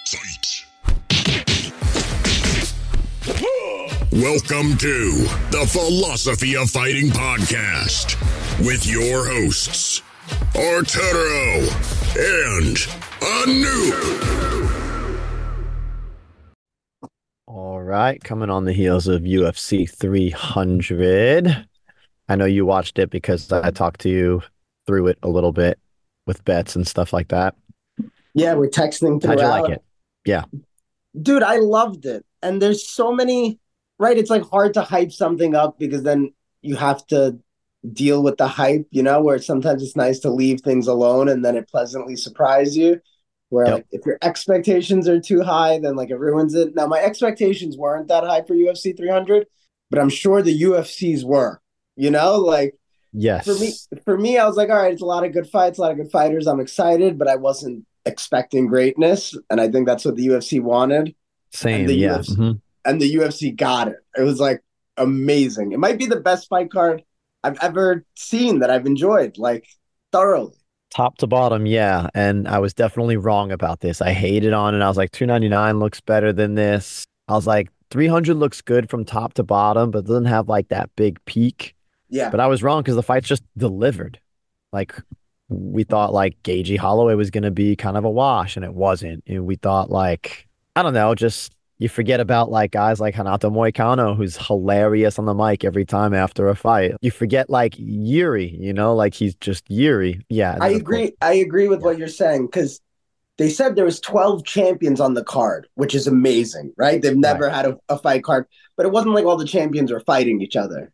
Fight. Welcome to the Philosophy of Fighting podcast with your hosts, Arturo and Anu. All right, coming on the heels of UFC 300. I know you watched it because I talked to you through it a little bit with bets and stuff like that. Yeah, we're texting throughout. How'd you like it? Yeah. Dude, I loved it. And there's so many, right? It's like hard to hype something up because then you have to deal with the hype, where sometimes it's nice to leave things alone and then it pleasantly surprises you. Where like if your expectations are too high, then like it ruins it. Now, my expectations weren't that high for UFC 300, but I'm sure the UFCs were, Yes. For me, I was like, all right, it's a lot of good fights, a lot of good fighters. I'm excited, but I wasn't expecting greatness. And I think that's what the UFC wanted. Same, and the yeah. UFC, and the UFC got it. It was like amazing. It might be the best fight card I've ever seen that I've enjoyed, like thoroughly. Top to bottom, yeah. And I was definitely wrong about this. I hated on it. I was like, 299 looks better than this. I was like, 300 looks good from top to bottom, but doesn't have like that big peak. Yeah. But I was wrong because the fights just delivered. Like we thought like Gagey Holloway was going to be kind of a wash, and it wasn't. And we thought like, I don't know, just you forget about like guys like Renato Moicano, who's hilarious on the mic every time after a fight. You forget like Yuri, like he's just Yuri. Yeah. I agree. I agree with what you're saying because they said there was 12 champions on the card, which is amazing, right? They've never had a fight card, but it wasn't like all the champions were fighting each other.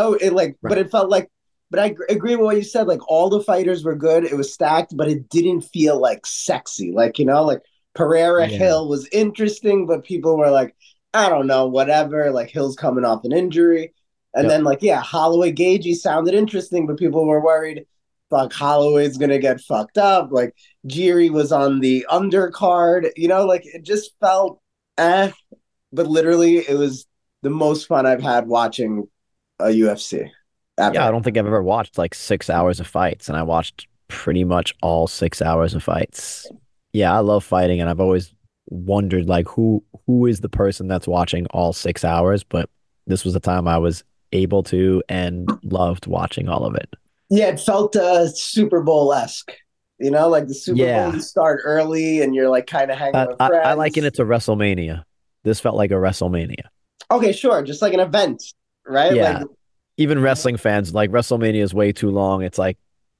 But it felt like, but I agree with what you said. Like all the fighters were good. It was stacked, but it didn't feel like sexy. Like Pereira Hill was interesting, but people were like, I don't know, whatever. Like Hill's coming off an injury. And then Holloway Gagey sounded interesting, but people were worried, fuck, Holloway's going to get fucked up. Like Jiri was on the undercard, it just felt but literally it was the most fun I've had watching a UFC ever. Yeah, I don't think I've ever watched like 6 hours of fights, and I watched pretty much all 6 hours of fights. Yeah, I love fighting, and I've always wondered like who is the person that's watching all 6 hours, but this was the time I was able to and loved watching all of it. Yeah, it felt Super Bowl-esque. Like the Super Bowl, you start early and you're like kind of hanging with friends. I liken it to WrestleMania. This felt like a WrestleMania. Okay, sure. Just like an event, right? Yeah. Even wrestling fans, like WrestleMania is way too long. It's like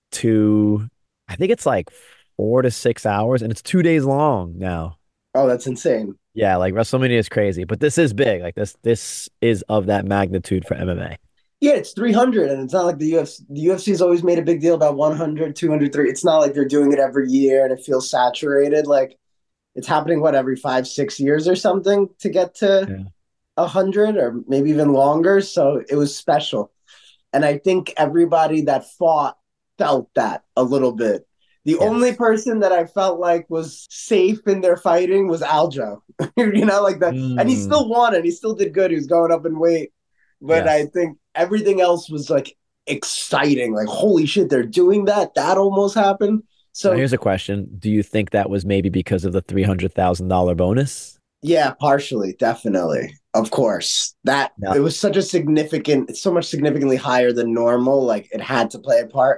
I think it's like 4 to 6 hours, and it's 2 days long now. Oh, that's insane. Yeah, like WrestleMania is crazy, but this is big. Like this is of that magnitude for MMA. Yeah, it's 300, and it's not like the UFC. The UFC's always made a big deal about 100, 200, 300. It's not like they're doing it every year and it feels saturated. Like it's happening, every 5-6 years or something to get to 100 or maybe even longer. So it was special. And I think everybody that fought felt that a little bit. The only person that I felt like was safe in their fighting was Aljo, like that. And he still won and he still did good. He was going up in weight. But I think everything else was like exciting. Like, holy shit, they're doing that. That almost happened. So now here's a question. Do you think that was maybe because of the $300,000 bonus? Yeah, partially, definitely. Of course. It was it's so much significantly higher than normal. Like it had to play a part.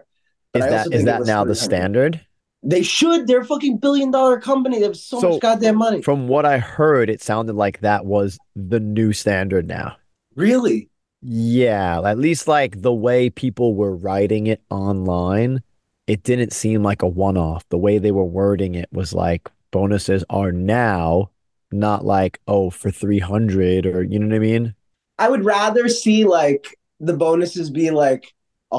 Is that now the standard? They should. They're a fucking billion-dollar company. They have so much goddamn money. From what I heard, it sounded like that was the new standard now. Really? Yeah, at least like the way people were writing it online, it didn't seem like a one-off. The way they were wording it was like bonuses are now, not like, oh, for 300 or you know what I mean? I would rather see like the bonuses be like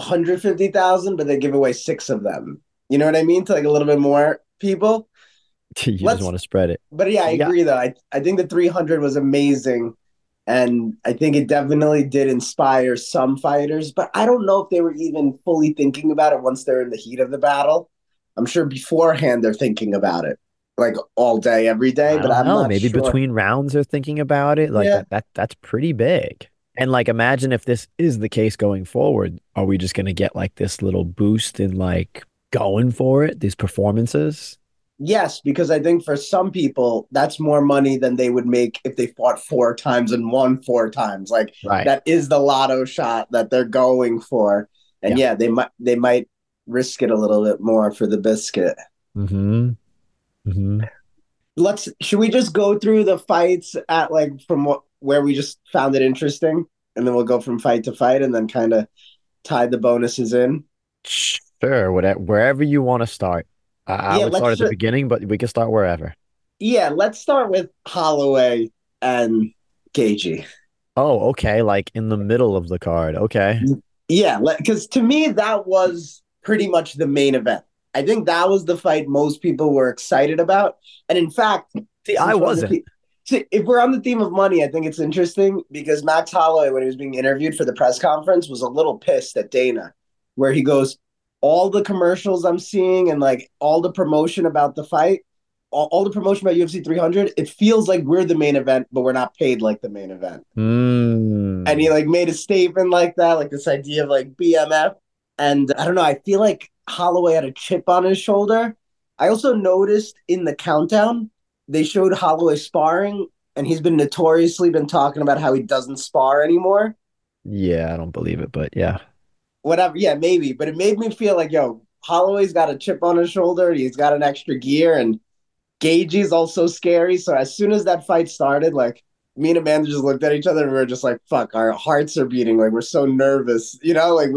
150,000, but they give away 6 of them. You know what I mean? To like a little bit more people. You just want to spread it. But yeah, I agree though. I think the 300 was amazing. And I think it definitely did inspire some fighters, but I don't know if they were even fully thinking about it once they're in the heat of the battle. I'm sure beforehand they're thinking about it like all day, every day, but I'm not maybe sure. Between rounds they're thinking about it. Like that's pretty big. And like, imagine if this is the case going forward, are we just going to get like this little boost in like going for it, these performances? Yes, because I think for some people, that's more money than they would make if they fought 4 times and won 4 times. Like Right. that is the lotto shot that they're going for. And Yeah. yeah, they might risk it a little bit more for the biscuit. Mm-hmm. Mm-hmm. Let's should we just go through the fights at like from what where we just found it interesting, and then we'll go from fight to fight and then kind of tie the bonuses in. Sure, whatever, wherever you want to start. I Yeah, would start at the beginning, but we can start wherever. let's start with Holloway and Gagey. Oh, okay. Like in the middle of the card. Okay. Yeah, because to me that was pretty much the main event. I think that was the fight most people were excited about. And in fact, See, I since we're on wasn't. if we're on the theme of money, I think it's interesting because Max Holloway, when he was being interviewed for the press conference, was a little pissed at Dana, where he goes, "All the commercials I'm seeing and like all the promotion about the fight, all the promotion about UFC 300, it feels like we're the main event, but we're not paid like the main event." And he Mm. like made a statement like that, like this idea of like BMF. And I don't know, I feel like Holloway had a chip on his shoulder. I also noticed in the countdown, they showed Holloway sparring, and he's been notoriously been talking about how he doesn't spar anymore. Yeah, I don't believe it, but yeah. Whatever, yeah, maybe. But it made me feel like, yo, Holloway's got a chip on his shoulder, he's got an extra gear, and Gagey's also scary. So as soon as that fight started, like me and Amanda just looked at each other and we were just like, fuck, our hearts are beating. Like we're so nervous, like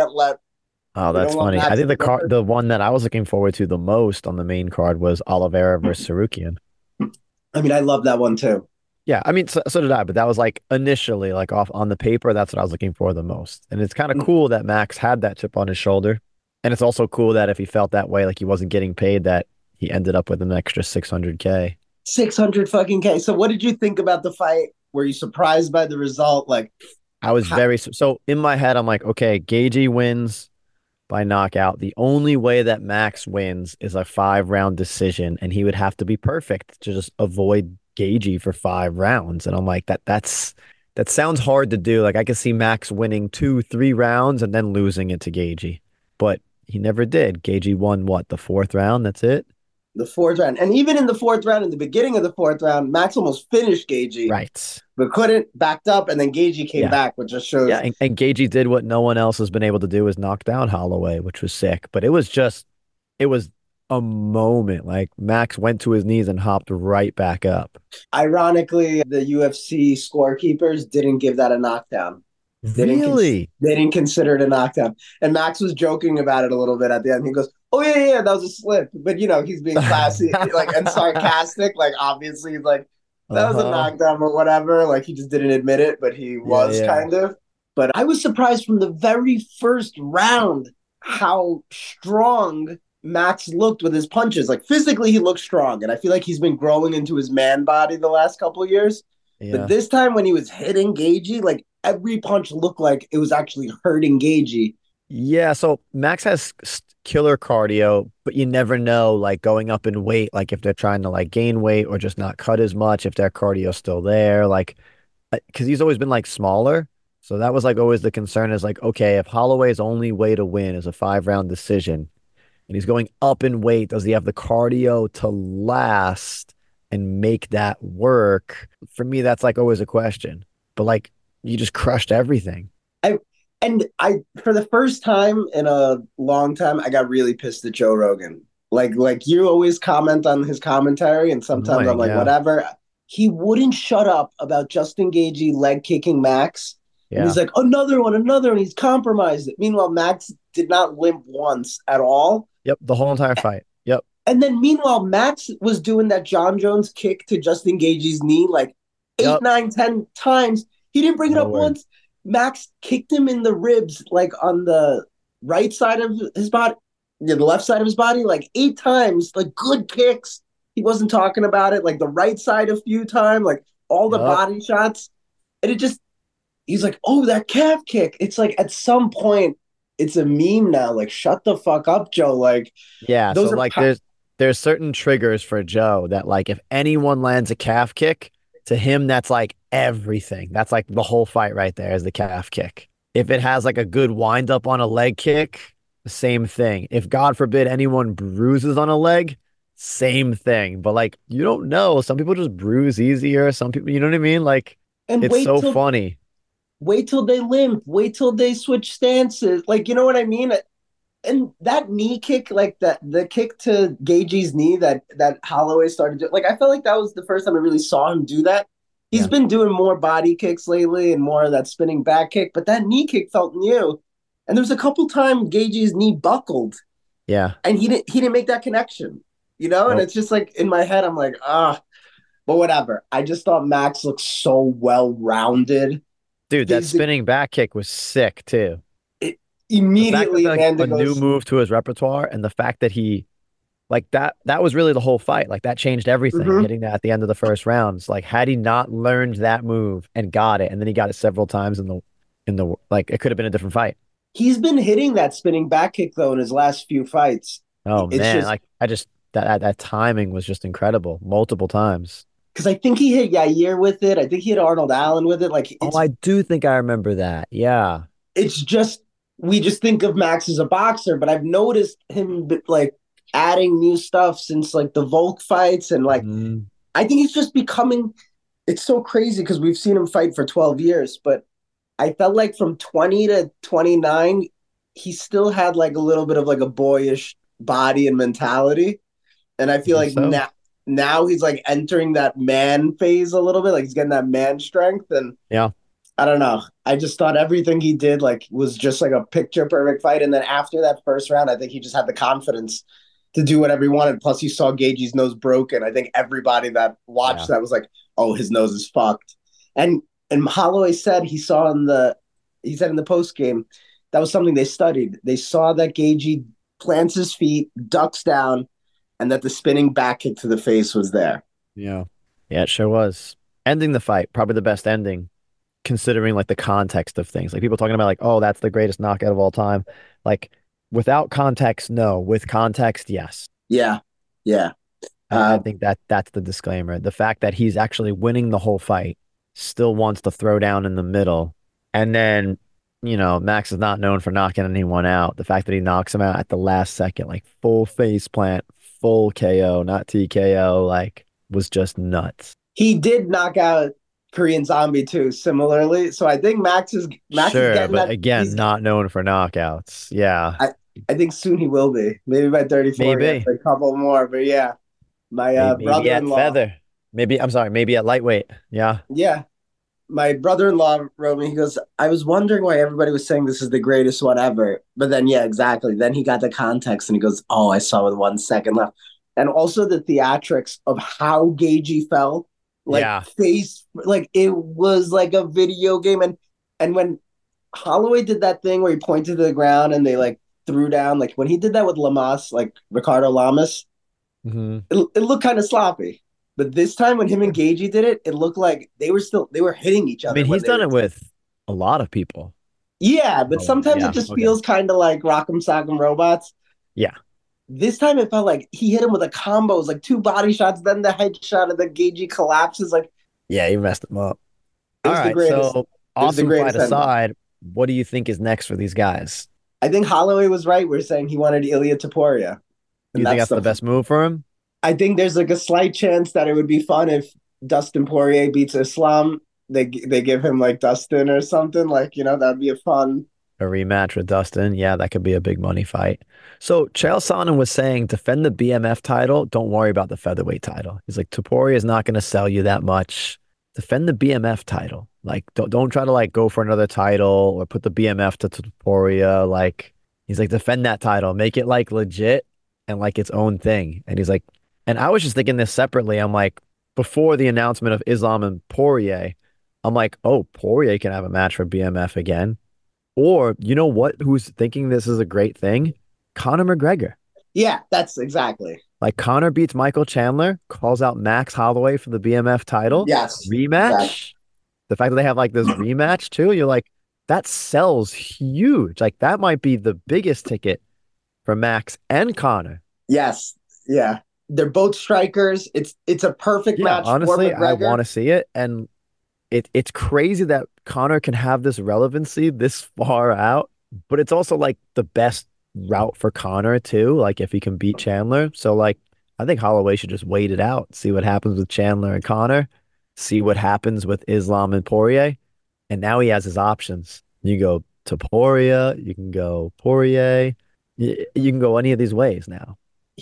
Oh, we that's don't want funny. I Max think to get hurt. the one that I was looking forward to the most on the main card was Oliveira versus Sarukian. I mean, I love that one too. Yeah, I mean, so did I, but that was like initially, like off on the paper, that's what I was looking for the most. And it's kind of cool that Max had that chip on his shoulder. And it's also cool that if he felt that way, like he wasn't getting paid, that he ended up with an extra 600K. 600 fucking K. So what did you think about the fight? Were you surprised by the result? Like, I was how, very, so in my head, I'm like, okay, Gagey wins by knockout. The only way that Max wins is a 5 round decision, and he would have to be perfect to just avoid Gagey for 5 rounds. And I'm like, that sounds hard to do. Like I could see Max winning 2, 3 rounds and then losing it to Gagey, but he never did. Gagey won what, the 4th round? That's it. the fourth round. And even in the fourth round, in the beginning of the fourth round, Max almost finished Gagey, Right. but couldn't, backed up, and then Gagey came Yeah. back, which just Yeah. shows. And Gagey did what no one else has been able to do, is knock down Holloway, which was sick. But it was a moment. Like Max went to his knees and hopped right back up. Ironically, the UFC scorekeepers didn't give that a knockdown. Really? They didn't consider it a knockdown. And Max was joking about it a little bit at the end. He goes, "Oh yeah, that was a slip." But he's being classy, like and sarcastic. Like obviously, he's like, "That was a Uh-huh. knockdown or whatever." Like he just didn't admit it, but he Yeah, was yeah. kind of. But I was surprised from the very first round how strong Max looked with his punches. Like physically, he looked strong, and I feel like he's been growing into his man body the last couple of years. But Yeah. this time when he was hitting Gagey, like every punch looked like it was actually hurting Gagey. Yeah, so Max has killer cardio, but you never know, like going up in weight, like if they're trying to like gain weight or just not cut as much, if their cardio's still there, like because he's always been like smaller. So that was like always the concern, is like, okay, if Holloway's only way to win is a 5 round decision and he's going up in weight, does he have the cardio to last and make that work? For me, that's like always a question. But like you just crushed everything. I and I for the first time in a long time, I got really pissed at Joe Rogan. Like you always comment on his commentary, and sometimes I'm Annoying, like, yeah. whatever. He wouldn't shut up about Justin Gagey leg kicking Max. And Yeah. he's like, another one, another, and he's compromised it. Meanwhile, Max did not limp once at all. Yep, the whole entire fight. Yep. And then meanwhile, Max was doing that John Jones kick to Justin Gagey's knee like eight, Yep. nine, 10 times. He didn't bring it No up word. once. Max kicked him in the ribs, like on the right side of his body, yeah, the left side of his body, like 8 times, like good kicks. He wasn't talking about it, like the right side a few times, like all the Yep. body shots. And it just, he's like, oh, that calf kick. It's like at some point, it's a meme now. Like, shut the fuck up, Joe. Like, Yeah, so those are like there's certain triggers for Joe that like if anyone lands a calf kick, to him that's like everything. That's like the whole fight right there is the calf kick. If it has like a good wind up on a leg kick, the same thing. If God forbid anyone bruises on a leg, same thing. But like, you don't know. Some people just bruise easier. Some people, you know what I mean? Like, And it's so funny. wait till they limp, wait till they switch stances. Like, you know what I mean? And that knee kick, like that the kick to Gage's knee that Holloway started like I felt like that was the first time I really saw him do that. He's Yeah. been doing more body kicks lately and more of that spinning back kick, but that knee kick felt new. And there was a couple times Gage's knee buckled Yeah. and he didn't make that connection. You know, and Nope. it's just like in my head, I'm like, but whatever. I just thought Max looked so well rounded. Dude, that spinning back kick was sick too. It, The fact that immediately, like Amanda a new goes, move to his repertoire and the fact that he like that was really the whole fight. Like that changed everything, mm-hmm. hitting that at the end of the first rounds. Like had he not learned that move and got it, and then he got it several times in the like it could have been a different fight. He's been hitting that spinning back kick though in his last few fights. Oh It's man, just like I just that timing was just incredible multiple times. because I think he hit Yair with it. I think he hit Arnold Allen with it. Like Oh, I do think I remember that. Yeah. it's just we just think of Max as a boxer, but I've noticed him like adding new stuff since like the Volk fights and like Mhm. I think he's just becoming. It's so crazy because we've seen him fight for 12 years, but I felt like from 20 to 29, he still had like a little bit of like a boyish body and mentality. And I I feel think like so. now he's like entering that man phase a little bit, like he's getting that man strength. And Yeah. I don't know. I just thought everything he did like was just like a picture perfect fight. And then after that first round, I think he just had the confidence to do whatever he wanted. Plus, he saw Gage's nose broken. I think everybody that watched Yeah. that was like, "Oh, his nose is fucked." And Holloway said he said in the post game that was something they studied. They saw that Gagey plants his feet, ducks down, and that the spinning back kick to the face was there. Yeah. Yeah, it sure was. Ending the fight, probably the best ending, considering like the context of things. Like people talking about like, oh, that's the greatest knockout of all time. Like without context, no. With context, yes. Yeah, yeah. I Uh, think that's the disclaimer. The fact that he's actually winning the whole fight, still wants to throw down in the middle. And then, Max is not known for knocking anyone out. The fact that he knocks him out at the last second, like full face plant, full KO, not TKO, like was just nuts. he did knock out Korean Zombie too, similarly. So I think Max is Sure, getting but that. again, He's not known for knockouts. Yeah, I think soon he will be. Maybe by 34 he has maybe. a couple more. But yeah, my Maybe at brother-in-law, feather. Maybe, I'm sorry, maybe at lightweight. Yeah. yeah, my brother-in-law wrote me. He goes, I was wondering why everybody was saying this is the greatest one ever. But then, yeah, exactly. Then he got the context and he goes, oh, I saw with 1 second left. And also the theatrics of how Gagey fell, like Yeah. face, like it was like a video game. And when Holloway did that thing where he pointed to the ground and they like threw down, like when he did that with Lamas, like Ricardo Lamas, Hmm. it looked kind of sloppy. But this time when him and Gagey did it, it looked like they were hitting each I other mean, when he's they done were. it with a lot of people. Yeah, but Oh, sometimes it yeah. just Okay. feels kind of like Rock'em Sock'em Robots. Yeah. This time it felt like he hit him with a combo. It was like two body shots, then the headshot, and then Gagey collapses. Like Yeah, he messed him up. it All was the right. greatest. So It was the awesome fight greatest ending. aside, what do you think is next for these guys? I think Holloway was right. We're saying he wanted Ilya Taporia, Do and you think that's that's the the. best move for him? I think there's like a slight chance that it would be fun if Dustin Poirier beats Islam. They give him like Dustin or something. Like that'd be a fun. A rematch with Dustin. Yeah, that could be a big money fight. So Chael Sonnen was saying defend the BMF title. Don't worry about the featherweight title. He's like, Topuria is not going to sell you that much. Defend the BMF title. Like, don't try to like go for another title or put the BMF to Topuria. Like, he's like, defend that title. Make it like legit and like its own thing. And he's like, and I was just thinking this separately. I'm like, before the announcement of Islam and Poirier, I'm like, oh, Poirier can have a match for BMF again. Or you know what? Who's thinking this is a great thing? Conor McGregor. Yeah, that's exactly. Like Conor beats Michael Chandler, calls out Max Holloway for the BMF title Yes, exactly. rematch. The fact that they have like this rematch too, you're like, that sells huge. Like that might be the biggest ticket for Max and Conor. Yes, yeah. They're both strikers. It's a perfect Yeah, match for honestly, I McGregor. want to see it. And it's crazy that Conor can have this relevancy this far out, but it's also like the best route for Conor too, like if he can beat Chandler. So like I think Holloway should just wait it out, see what happens with Chandler and Connor, see what happens with Islam and Poirier. And now he has his options. You go to Poirier, you can go Poirier, you can go any of these ways now.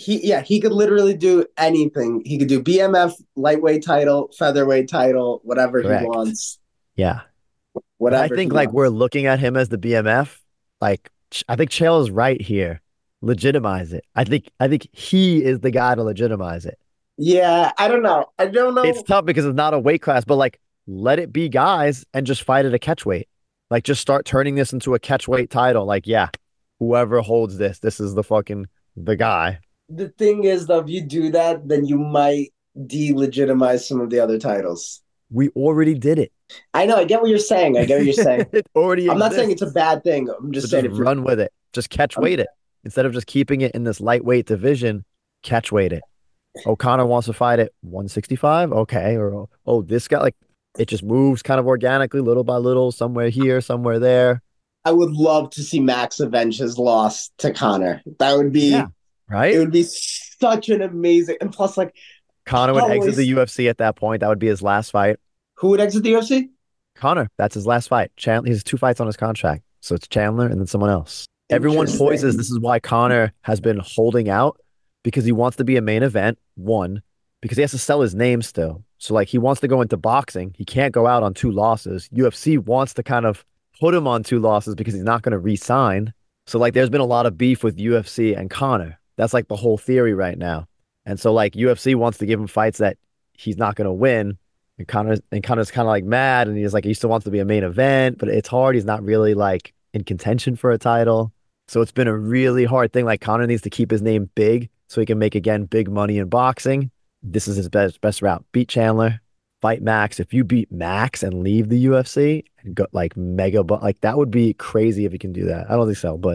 He could literally do anything. He could do BMF lightweight title, featherweight title, whatever he Correct. wants. Yeah. Whatever I think he like we're wants. looking at him as the BMF. Like I think Chael is right here. Legitimize it. I think he is the guy to legitimize it. Yeah, I don't know. I don't It's know. tough because it's not a weight class, but like let it be guys and just fight at a catch weight. Like just start turning this into a catch weight title. Like, yeah, whoever holds this is the guy. The thing is, though, if you do that, then you might delegitimize some of the other titles. We already did it. I know. I get what you're saying. I get what you're saying. It already I'm not saying it's a exists. bad thing. I'm So just saying just if you're, run with it. Just catch I'm, weight it. Instead of just keeping it in this lightweight division, catch weight it. O'Connor wants to fight at 165. Okay. Or, oh, this guy, like, it just moves kind of organically, little by little, somewhere here, somewhere there. I would love to see Max avenge his loss to Connor. That would Yeah. be, it Right? would be such an amazing, and plus, like, Connor would exit the always, UFC at that point. That would be his last fight. who would exit the UFC? Connor, that's his last fight. Chandler, he has 2 fights on his contract. So it's Chandler and then someone else. Everyone poises. Interesting. This is why Connor has been holding out because he wants to be a main event. One, because he has to sell his name still. So like he wants to go into boxing. He can't go out on 2 losses. UFC wants to kind of put him on 2 losses because he's not going to re-sign. So like there's been a lot of beef with UFC and Connor. That's like the whole theory right now. And so like UFC wants to give him fights that he's not going to win. And Connor's kind of like mad, and he's like he still wants to be a main event, but it's hard. He's not really like in contention for a title, so it's been a really hard thing. Like Connor needs to keep his name big so he can make again big money in boxing. This is his best route. Beat Chandler, fight Max. If you beat Max and leave the UFC and go like like that would be crazy if you can do that. I don't think so,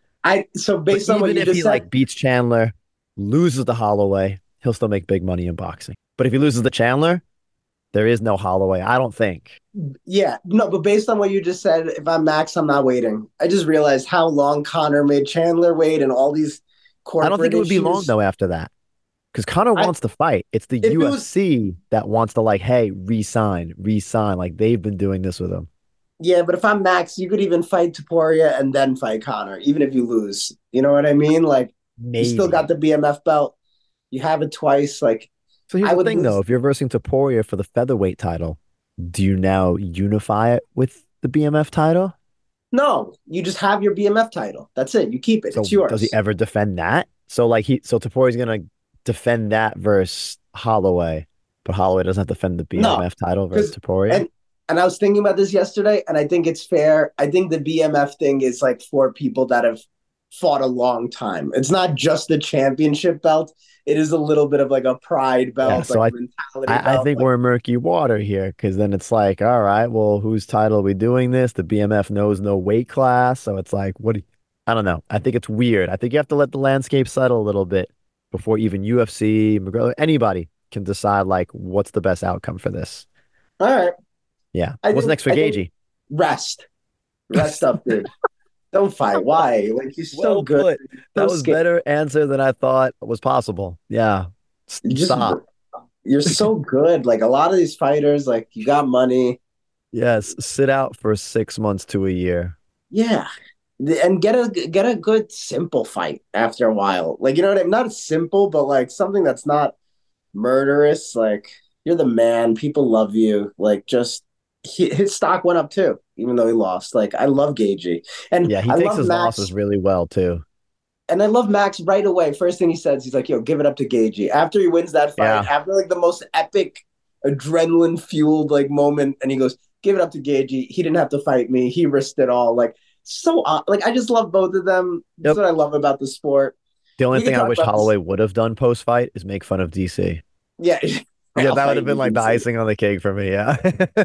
So but based on what even you if just he said, like beats Chandler, loses to Holloway, he'll still make big money in boxing. But if he loses to Chandler, there is no Holloway, I don't think. yeah, no, but based on what you just said, if I'm Max, I'm not waiting. I just realized how long Connor made Chandler wait and all these I don't think corporate it would be long issues. though after that because Connor I wants to fight. It's the If it was, UFC that wants to like, hey, resign, resign. Like they've been doing this with him. yeah, but if I'm Max, you could even fight Taporia and then fight Connor, even if you lose. You know what I mean? Like you still got Maybe. the BMF belt. You have it twice. Like So here's I the would thing though: lose. if you're versing Topuria for the featherweight title, do you now unify it with the BMF title? No, you just have your BMF title. That's it. You keep it. It's So does he yours. ever defend that? So Topuria's gonna defend that versus Holloway, but Holloway doesn't have to defend the No, BMF title versus because Topuria. and I was thinking about this yesterday, and I think it's fair. I think the BMF thing is like for people that have fought a long time. It's not just the championship belt. It is a little bit of like a pride Yeah, belt, so like a I mentality I, I belt. think Like we're in murky water here because then it's like, all right, well, whose title are we doing this? The BMF knows no weight class, so it's like, I don't know. I think it's weird. I think you have to let the landscape settle a little bit before even UFC, McGregor, anybody can decide like what's the best outcome for this. all right, Yeah. What's next for I think Gagey? rest, rest up, dude. Don't fight. Why? Like you're so Well good, put. so That was scared. better answer than I thought was possible. Yeah. You just Stop. you're so good. Like a lot of these fighters, like you got money. Yes. Sit out for 6 months to a year. Yeah. And get a good simple fight after a while. Like you know what I mean? Not simple, but like something that's not murderous. Like you're the man. People love you. Like just his stock went up too, even though he lost. Like I love Gagey, and Yeah, he I takes love his losses Max, really well too. and I love Max right away. First thing he says, he's like, "Yo, give it up to Gagey." After he wins that fight, Yeah. after like the most epic, adrenaline fueled like moment, and he goes, "Give it up to Gagey. He didn't have to fight me. He risked it all." Like so, like I just love both of them. That's Yep. what I love about the sport. The only We could thing I talk wish about this. Holloway would have done post fight is make fun of DC. Yeah, Yeah, I'll that would fight have you, been like the DC. icing on the cake for me. Yeah.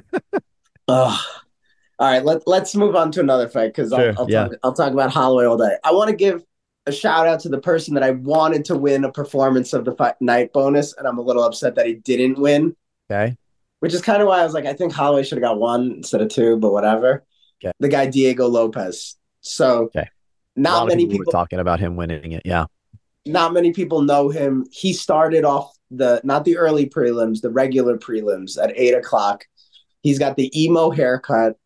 Ugh. All right, let's move on to another fight because I'll Sure. I'll Yeah. talk I'll talk about Holloway all day. I want to give a shout out to the person that I wanted to win a performance of the fight night bonus, and I'm a little upset that he didn't win, Okay. which is kind of why I was like, I think Holloway should have got one instead of two, but whatever. Okay. The guy Diego Lopez. So Okay. A not lot of many people were people. talking about him winning it. Yeah. Not many people know him. He started off not the early prelims, the regular prelims at 8 o'clock. He's got the emo haircut.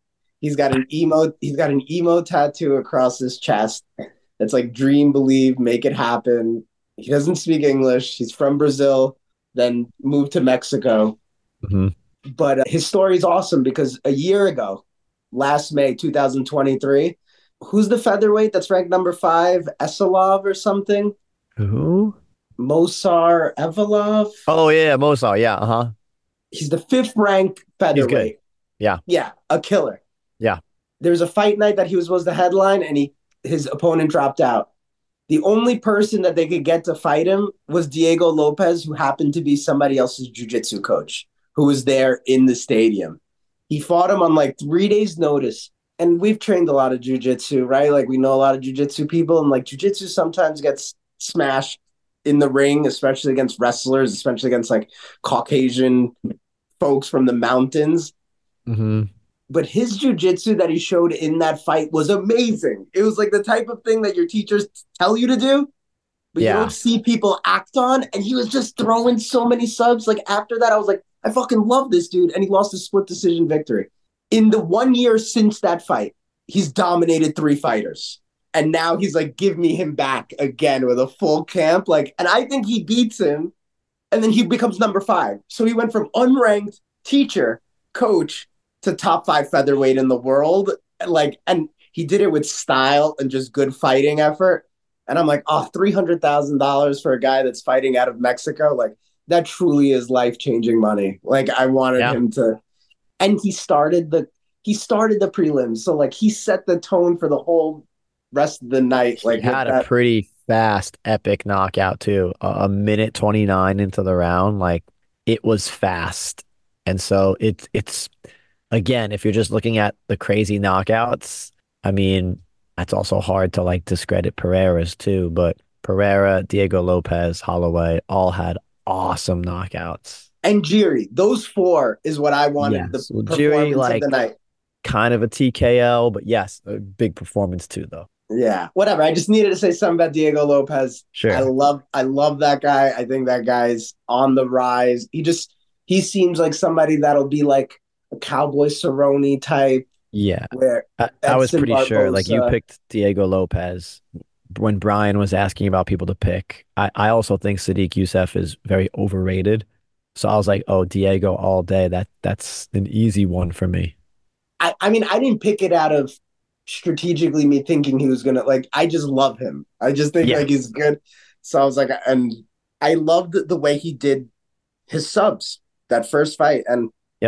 He's got an emo tattoo across his chest. That's like dream, believe, make it happen. He doesn't speak English. He's from Brazil, then moved to Mexico. Hmm. But his story is awesome because a year ago, last May 2023, who's the featherweight that's ranked number 5? Esalov or something? Who? Mosar Evolov. Oh yeah, Mosar. Yeah, uh-huh. He's the 5th ranked He's good. featherweight. Yeah. Yeah, a killer. Yeah. There was a fight night that he was supposed to headline, and his opponent dropped out. The only person that they could get to fight him was Diego Lopez, who happened to be somebody else's jiu-jitsu coach who was there in the stadium. He fought him on like 3 days' notice. And we've trained a lot of jiu-jitsu, right? Like we know a lot of jiu-jitsu people, and like jiu-jitsu sometimes gets smashed in the ring, especially against wrestlers, especially against like Caucasian folks from the mountains. Mm-hmm. But his jujitsu that he showed in that fight was amazing. It was like the type of thing that your teachers tell you to do, but you don't see people act on. And he was just throwing so many subs. Like after that, I was like, I fucking love this dude. And he lost a split decision victory. In the 1 year since that fight, he's dominated 3 fighters. And now he's like, give me him back again with a full camp. Like, and I think he beats him, and then he becomes number 5. So he went from unranked teacher, coach, to top 5 featherweight in the world. Like, and he did it with style and just good fighting effort. And I'm like, oh, $300,000 for a guy that's fighting out of Mexico. Like, that truly is life-changing money. Like, I wanted him to, and he started the prelims. So like he set the tone for the whole rest of the night. Like he had a pretty fast, epic knockout too. A minute 29 into the round. Like it was fast. And so it's again, if you're just looking at the crazy knockouts, I mean, that's also hard to like discredit Pereira's too, but Pereira, Diego Lopez, Holloway all had awesome knockouts. And Jiri, those 4 is what I wanted. Yes. The performance of the night. Kind of a TKO, but yes, a big performance too, though. Yeah, whatever. I just needed to say something about Diego Lopez. Sure. I love that guy. I think that guy's on the rise. He seems like somebody that'll be like a Cowboy Cerrone type. Yeah. I was pretty sure. Like you picked Diego Lopez when Brian was asking about people to pick. I also think Sodiq Yusuff is very overrated. So I was like, oh, Diego all day. That's an easy one for me. I mean, I didn't pick it out of strategically me thinking he was gonna, like, I just love him. I just think like he's good. So I was like, and I loved the way he did his subs that first fight. And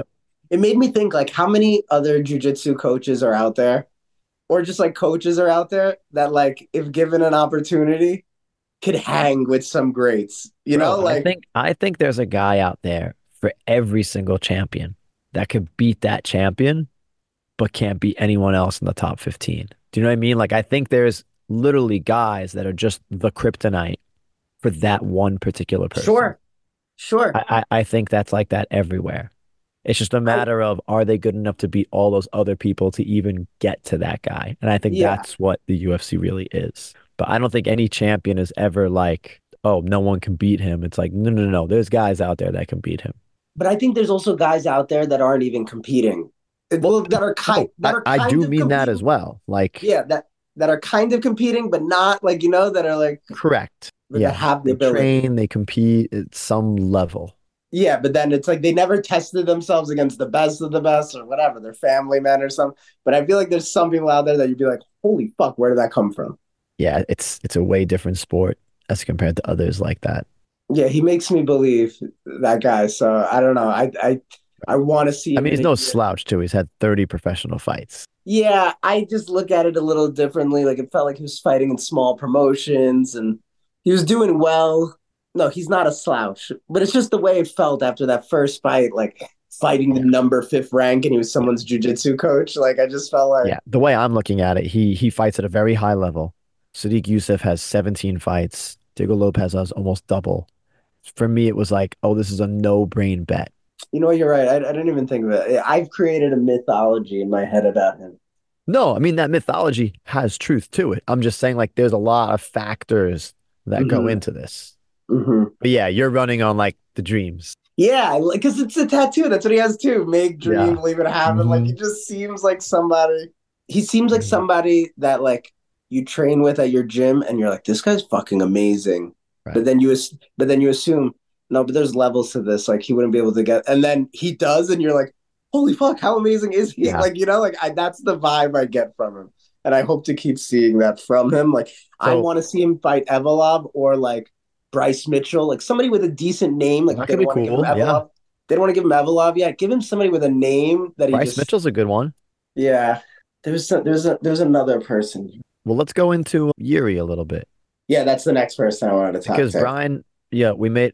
it made me think like how many other jiu-jitsu coaches are out there, or just like coaches are out there that like if given an opportunity could hang with some greats, you know? Like I think there's a guy out there for every single champion that could beat that champion, but can't beat anyone else in the top 15. Do you know what I mean? Like I think there's literally guys that are just the kryptonite for that one particular person. Sure. I think that's like that everywhere. It's just a matter of, are they good enough to beat all those other people to even get to that guy? And I think that's what the UFC really is. But I don't think any champion is ever like, oh, no one can beat him. It's like, no. There's guys out there that can beat him. But I think there's also guys out there that aren't even competing. That are kind I do mean that as well. Like, that are kind of competing, but not like, that are like correct. That have the ability. They train, they compete at some level. Yeah, but then it's like they never tested themselves against the best of the best or whatever, their family men or something. But I feel like there's some people out there that you'd be like, holy fuck, where did that come from? Yeah, it's a way different sport as compared to others like that. Yeah, he makes me believe, that guy. So I don't know. I want to see. I mean, he's no slouch too. He's had 30 professional fights. Yeah, I just look at it a little differently. Like it felt like he was fighting in small promotions and he was doing well. No, he's not a slouch, but it's just the way it felt after that first fight, like fighting the number 5th rank and he was someone's jiu-jitsu coach. Like I just felt like, the way I'm looking at it, he fights at a very high level. Sodiq Yusuff has 17 fights. Diego Lopez has almost double. For me, it was like, oh, this is a no-brain bet. You know what? You're right. I didn't even think of it. I've created a mythology in my head about him. No, I mean, that mythology has truth to it. I'm just saying, like, there's a lot of factors that go into this. Mm-hmm. But yeah, you're running on like the dreams. Yeah, because it's a tattoo. That's what he has too. Make, dream, Yeah. leave it happen. Like, he Mhm. just seems like somebody. He seems like Mhm. somebody that like you train with at your gym, and you're like, this guy's fucking amazing. Right. But then you assume, no, but there's levels to this. Like, he wouldn't be able to get, and then he does, and you're like, holy fuck, how amazing is he? Yeah. Like, that's the vibe I get from him, and I hope to keep seeing that from him. Like, I So want to see him fight Evolov or like Bryce Mitchell, like somebody with a decent name. Like, if that they could don't be want to give him cool. Yeah. Evolov, they don't want to give him Evolov yet. Give him somebody with a name that he Bryce just, Mitchell's a good one. yeah. There's another person. Well, let's go into Yuri a little bit Yeah, that's the next person I wanted to talk because to. Brian, yeah,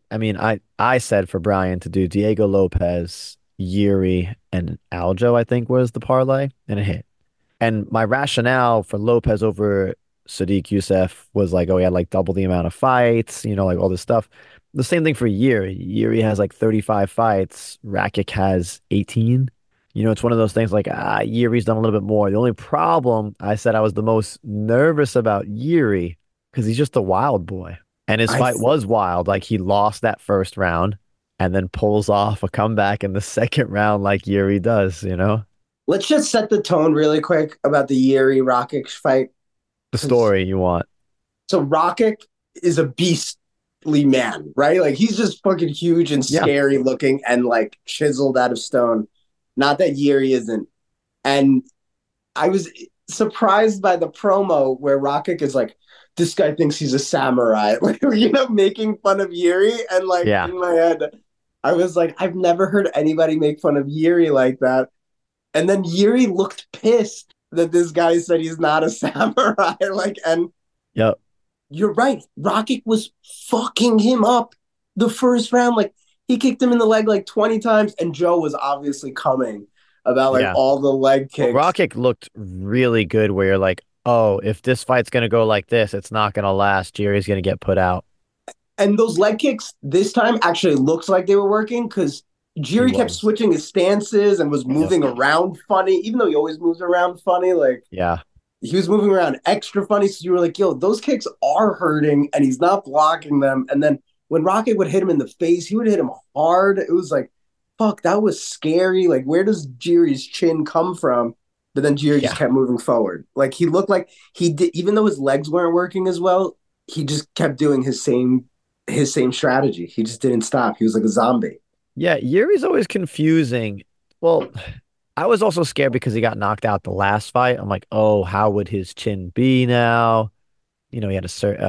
I said for Brian to do Diego Lopez, Yuri, and Aljo, I think was the parlay, and it hit. And my rationale for Lopez over Sadiq Youssef was like, oh, he had like double the amount of fights, like all this stuff. The same thing for Yuri. Yuri has like 35 fights. Rakic has 18. It's one of those things like, Yuri's done a little bit more. The only problem, I said I was the most nervous about Yuri because he's just a wild boy. And his I fight was wild. Like he lost that first round and then pulls off a comeback in the second round like Yuri does. Let's just set the tone really quick about the Yuri Rakic fight. The story you want. So Rakic is a beastly man, right? Like, he's just fucking huge and Yeah. scary looking and like chiseled out of stone. Not that Yuri isn't. And I was surprised by the promo where Rakic is like, this guy thinks he's a samurai, like, making fun of Yuri. And like, Yeah. in my head, I was like, I've never heard anybody make fun of Yuri like that. And then Yuri looked pissed that this guy said he's not a samurai. Like, and Yep. you're right. Rakic was fucking him up the first round. Like, he kicked him in the leg like 20 times, and Joe was obviously coming about like Yeah. all the leg kicks. Rakic looked really good where you're like, oh, if this fight's going to go like this, it's not going to last. Yuri's going to get put out. And those leg kicks this time actually looks like they were working because Jiri kept switching his stances and was moving around funny, even though he always moves around funny. Like, yeah, he was moving around extra funny. So you were like, yo, those kicks are hurting and he's not blocking them. And then when Rakic would hit him in the face, he would hit him hard. It was like, fuck, that was scary. Like, where does Jiri's chin come from? But then Jiri just kept moving forward. Like, he looked like he did, even though his legs weren't working as well, he just kept doing his same strategy. He just didn't stop. He was like a zombie. Yeah, Yuri's always confusing. Well, I was also scared because he got knocked out the last fight. I'm like, oh, how would his chin be now? He had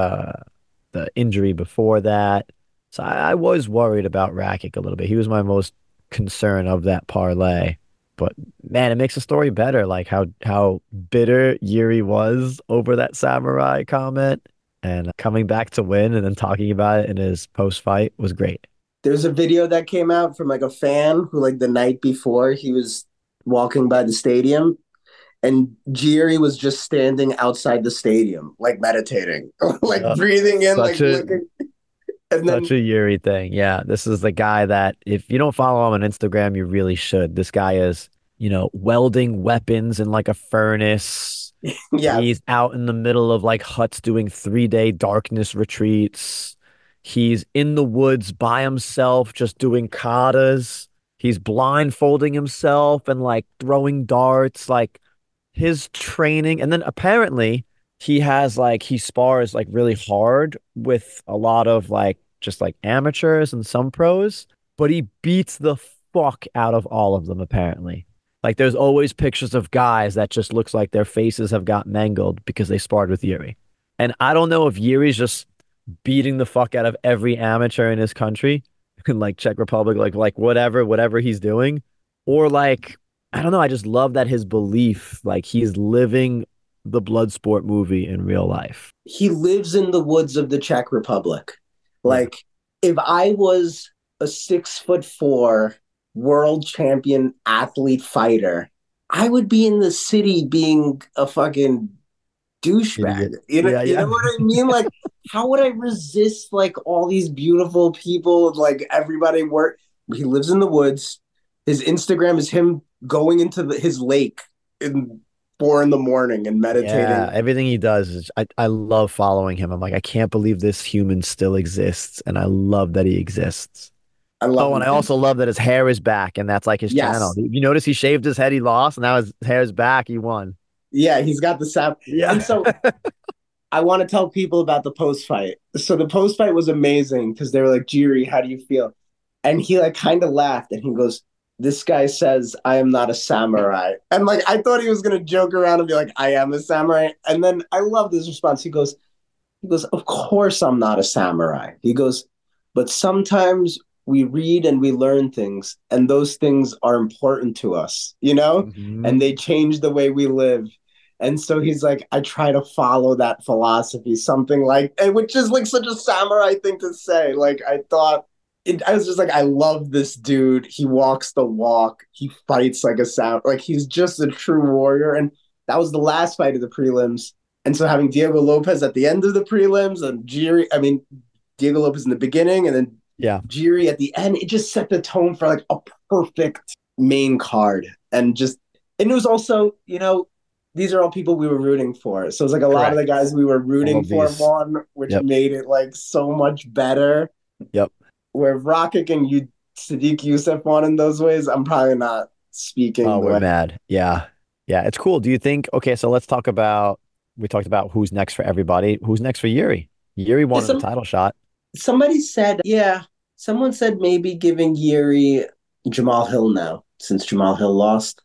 the injury before that. So I was worried about Rakic a little bit. He was my most concern of that parlay. But man, it makes the story better. Like how bitter Yuri was over that samurai comment and coming back to win and then talking about it in his post fight was great. There's a video that came out from like a fan who, like, the night before he was walking by the stadium and Jiri was just standing outside the stadium, like meditating, like breathing in, like looking. And then, such a Yuri thing. Yeah, this is the guy that if you don't follow him on Instagram, you really should. This guy is, welding weapons in like a furnace. yeah, He's out in the middle of like huts doing 3-day darkness retreats. He's in the woods by himself, just doing katas. He's blindfolding himself and like throwing darts, like his training. And then apparently he spars like really hard with a lot of like just like amateurs and some pros, but he beats the fuck out of all of them apparently. Like there's always pictures of guys that just looks like their faces have got mangled because they sparred with Yuri. And I don't know if Yuri's just beating the fuck out of every amateur in his country in like Czech Republic, like whatever he's doing. Or like, I don't know, I just love that his belief, like he's living the Bloodsport movie in real life. he lives in the woods of the Czech Republic. Like, if I was a 6'4" world champion athlete fighter, I would be in the city being a fucking douchebag. You know what I mean? Like, how would I resist like all these beautiful people, like everybody work? He lives in the woods. His Instagram is him going into his lake in 4 a.m. and Yeah, meditating. everything he does is I love following him. I'm like, I can't believe this human still exists, and I love that he exists. I love Oh, and him. I And also love that his hair is back, and that's like his channel. yes, You notice he shaved his head, he lost, and now his hair's back, he won. yeah, he's got the sap. And Yeah. so I want to tell people about the post fight. So the post fight was amazing because they were like, Jiri, how do you feel? And he like kind of laughed and he goes, this guy says I am not a samurai. And like I thought he was gonna joke around and be like, I am a samurai. And then I love this response. He goes, of course I'm not a samurai. He goes, but sometimes we read and we learn things, and those things are important to us, and Mhm. they change the way we live. And so he's like, I try to follow that philosophy, something like, which is like such a samurai thing to say. Like, I was just like, I love this dude. He walks the walk. He fights like a samurai. Like, he's just a true warrior. And that was the last fight of the prelims. And so having Diego Lopez at the end of the prelims and Diego Lopez in the beginning and then Yeah. Jiri at the end, it just set the tone for like a perfect main card. And it was also, these are all people we were rooting for. So it was like a lot of the Correct. guys we were All rooting of for these. won, which Yep. made it like so much better. Yep. Where Rocket and Sadiq Youssef won in those ways, I'm probably not Oh, speaking the we're way. mad. Yeah. Yeah. It's cool. Do you think, okay, so let's talk about, we talked about who's next for everybody. Who's next for Yuri? Yuri Yeah, wanted a title shot. somebody said, yeah, someone said maybe giving Yuri Jamal Hill now, since Jamal Hill lost.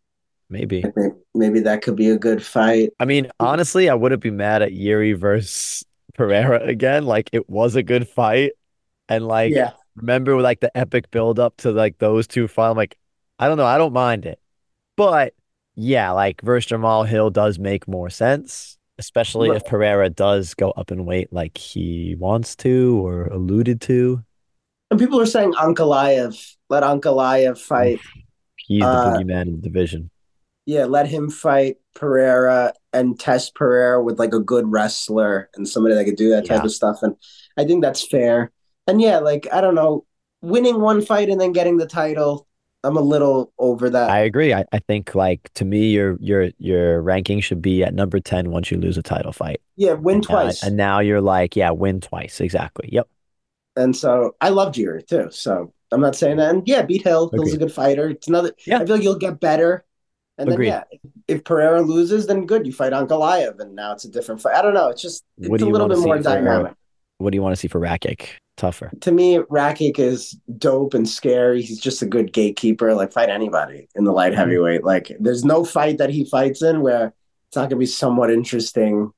I Maybe. think maybe that could be a good fight. I mean, honestly, I wouldn't be mad at Yuri versus Pereira again. Like, it was a good fight. And like, Yeah. remember like the epic build up to like those two fight. I'm like, I don't know, I don't mind it. But yeah, like versus Jamal Hill does make more sense, especially if Pereira does go up in weight like he wants to or alluded to. And people are saying Ankalaev, let Ankalaev Oof, fight. he's the Uh, boogeyman in the division. yeah, let him fight Pereira and test Pereira with like a good wrestler and somebody that could do that type Yeah, of stuff. And I think that's fair. And yeah, like I don't know, winning one fight and then getting the title, I'm a little over that. I agree. I think like to me, your ranking should be at number 10 once you lose a title fight. Yeah, win And twice. now you're like, yeah, win twice. Exactly. Yep. And so I love Jiri too. So I'm not saying that. And yeah, beat Hill. Hill's a Agreed. good fighter. It's another. Yeah, I feel like you'll get better. And then agreed. yeah, if Pereira loses, then good. You fight Ankalaev, and now it's a different fight. I don't know. What It's do a you little want to bit more see for dynamic. what do you want to see for Rakic? Tougher. To me, Rakic is dope and scary. He's just a good gatekeeper. Like fight anybody in the light Mhm. heavyweight. Like there's no fight that he fights in where it's not gonna be somewhat interesting.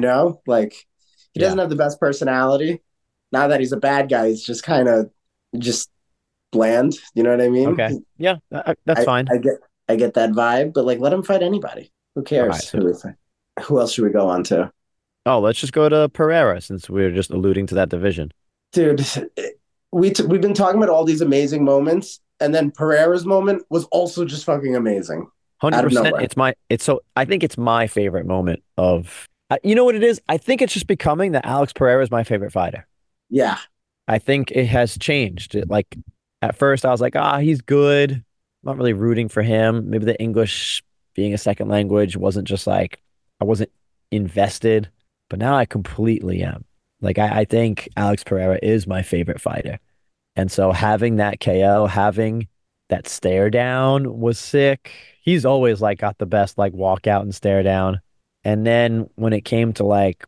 Like he Yeah. doesn't have the best personality. Now that he's a bad guy, he's just kind of just bland. You know what I mean? Okay. Yeah, that's I, fine. I get I get that vibe, but like let him fight anybody. Who All right. cares So, who we fight? Who else should we go on to? oh, let's just go to Pereira since we're just alluding to that division. Dude, we've been talking about all these amazing moments, and then Pereira's moment was also just fucking amazing out of 100%. nowhere. I think it's my favorite moment of, you know what it is? I think it's just becoming that Alex Pereira is my favorite fighter. Yeah, I think it has changed. Like at first I was like, he's good. I'm not really rooting for him. Maybe the English being a second language wasn't just like, I wasn't invested, but now I completely am. Like I think Alex Pereira is my favorite fighter. And so having that KO, having that stare down was sick. He's always like got the best like walk out and stare down. And then when it came to like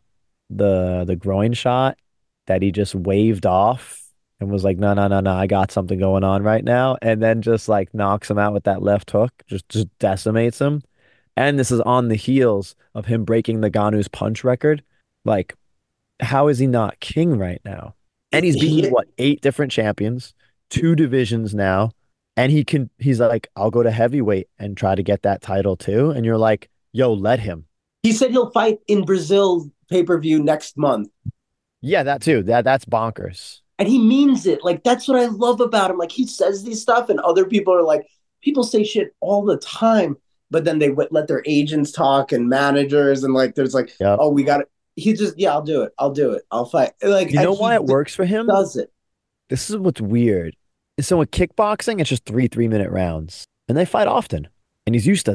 the groin shot that he just waved off and was like, no, no, no, no, I got something going on right now. And then just like knocks him out with that left hook, just decimates him. And this is on the heels of him breaking the Ganu's punch record. Like, how is he not king right now? And he's beaten he what, 8 different champions, 2 divisions now. And he's like, I'll go to heavyweight and try to get that title too. And you're like, yo, let him. he said he'll fight in Brazil pay-per-view next month. Yeah, that too. That's bonkers. And he means it. Like that's what I love about him. Like he says these stuff, and other people are like, people say shit all the time, but then they let their agents talk and managers, and like there's like, Yep. oh, we got it. He just, yeah, I'll do it. I'll do it. I'll fight. Like, You and know he why it works for him? does it. This is what's weird. So in kickboxing, it's just 3 3-minute rounds. And they fight often. And he's used to that.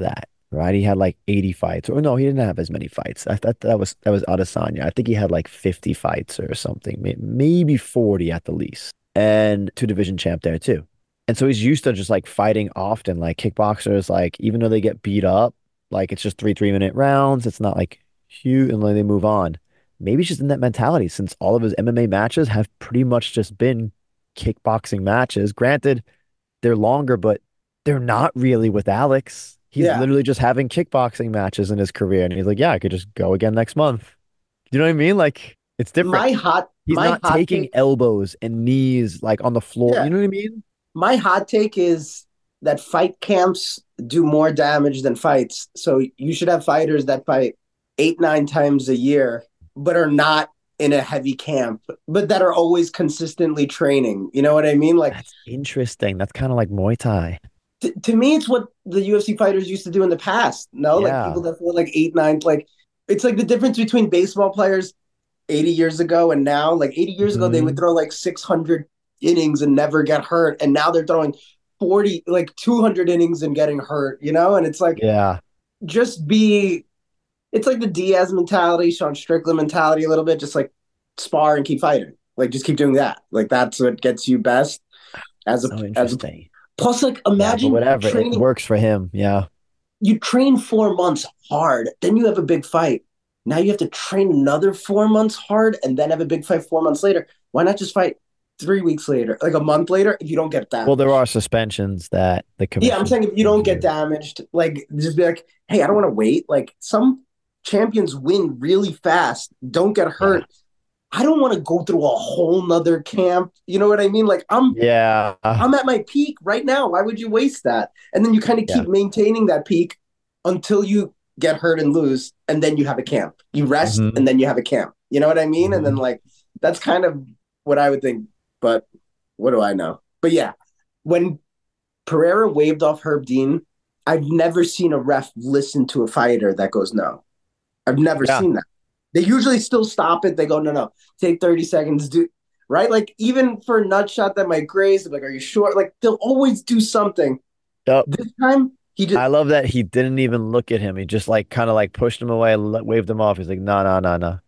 right? He had like 80 fights. Or no, he didn't have as many fights. I thought that was Adesanya. I think he had like 50 fights or something, maybe 40 at the least. And two division champ there too. And so he's used to just like fighting often. Like kickboxers, like even though they get beat up, like it's just 3 3-minute rounds. It's not like huge and then they move on. Maybe it's just in that mentality since all of his MMA matches have pretty much just been kickboxing matches. Granted, they're longer, but they're not really with Alex. He's Yeah. literally just having kickboxing matches in his career. And he's like, yeah, I could just go again next month. You know what I mean? Like, it's different. He's My not hot taking take, elbows and knees like on the floor. yeah. You know what I mean? My hot take is that fight camps do more damage than fights. So you should have fighters that fight 8, 9 times a year, but are not in a heavy camp, but that are always consistently training. You know what I mean? Like That's interesting. That's kind of like Muay Thai. to me, it's what the UFC fighters used to do in the past. No, like people Yeah. that fought like 8, 9, like it's like the difference between baseball players 80 years ago and now. Like 80 years ago, they would Mhm. throw like 600 innings and never get hurt, and now they're throwing 40, like 200 innings and getting hurt. And it's like Yeah. just be. It's like the Diaz mentality, Sean Strickland mentality, a little bit. Just like spar and keep fighting. Like just keep doing that. Like that's what gets you best. As a So as a interesting. plus, like Yeah, but imagine whatever. It training. works for him. Yeah. You train 4 months hard, then you have a big fight. Now you have to train another 4 months hard and then have a big fight 4 months later. Why not just fight 3 weeks later, like a month later, if you don't get Well, there damaged? are suspensions that the Yeah, I'm commission saying if you can don't get do. damaged, like just be like, hey, I don't want to wait. Like some champions win really fast, don't get Yeah. hurt. I don't want to go through a whole nother camp. You know what I mean? Like Yeah. I'm at my peak right now. Why would you waste that? And then you kind of Yeah. keep maintaining that peak until you get hurt and lose, and then you have a camp. You rest, hmm and then you have a camp. You know what I mean? And then hmm like that's kind of what I would think. But what do I know? But yeah, when Pereira waved off Herb Dean, I've never seen a ref listen to a fighter that goes no. I've never Yeah. seen that. They usually still stop it. They go, no, no, take 30 seconds, do right. Like even for a nut shot that might graze, they're like, are you sure? Like they'll always do something. Yep. This time he just I love that he didn't even look at him. He just like kind of like pushed him away, waved him off. He's like, no, no, no, no.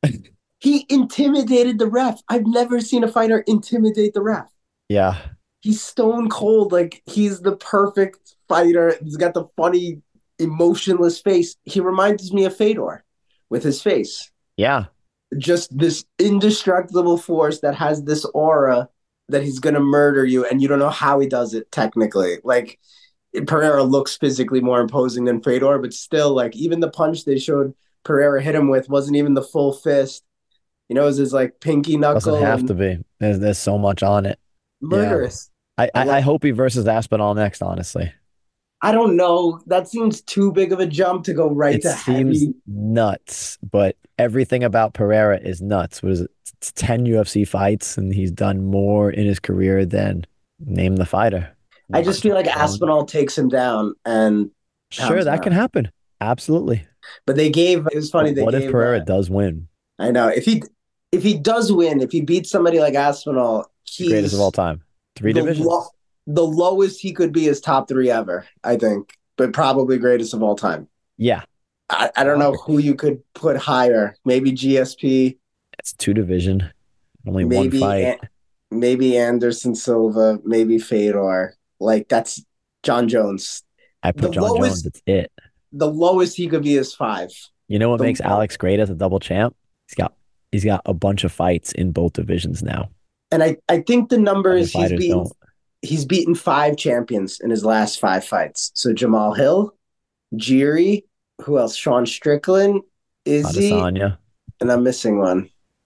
he intimidated the ref. I've never seen a fighter intimidate the ref. Yeah. He's stone cold. Like he's the perfect fighter. He's got the funny, emotionless face. He reminds me of Fedor with his face. Yeah. Just this indestructible force that has this aura that he's gonna murder you, and you don't know how he does it technically. Like Pereira looks physically more imposing than Fedor, but still, like even the punch they showed Pereira hit him with wasn't even the full fist. It was his like pinky Doesn't knuckle have and to be. There's so much on it. Yeah. murderous. I, And I, I like hope he versus Aspinall next, honestly. I don't know, that seems too big of a jump to go right It to seems heavy. nuts, but everything about Pereira is nuts. What is it? It's 10 UFC fights, and he's done more in his career than name the fighter. I just feel like Jones. Aspinall takes him down and Sure, pounds him that can out. happen. Absolutely. But it was funny, But they what if gave Pereira does win? I know if he does win, if he beats somebody like Aspinall, The greatest of all he's time. Three the lo- divisions. the lowest he could be is top three ever, I think, but probably greatest of all time. Yeah. I don't know who you could put higher. Maybe GSP, It's two division. Only one maybe fight. maybe Anderson Silva, maybe Fedor. Like that's John Jones. I The put John Jones. lowest It's it. the lowest he could be is 5. You know what The makes Alex great as a double champ? He's got a bunch of fights in both divisions now. And I think the number Other is fighters don't. he's beaten 5 champions in his last 5 fights. So Jamal Hill, Jiri, who else? Sean Strickland, Izzy, Adesanya. and I'm missing one.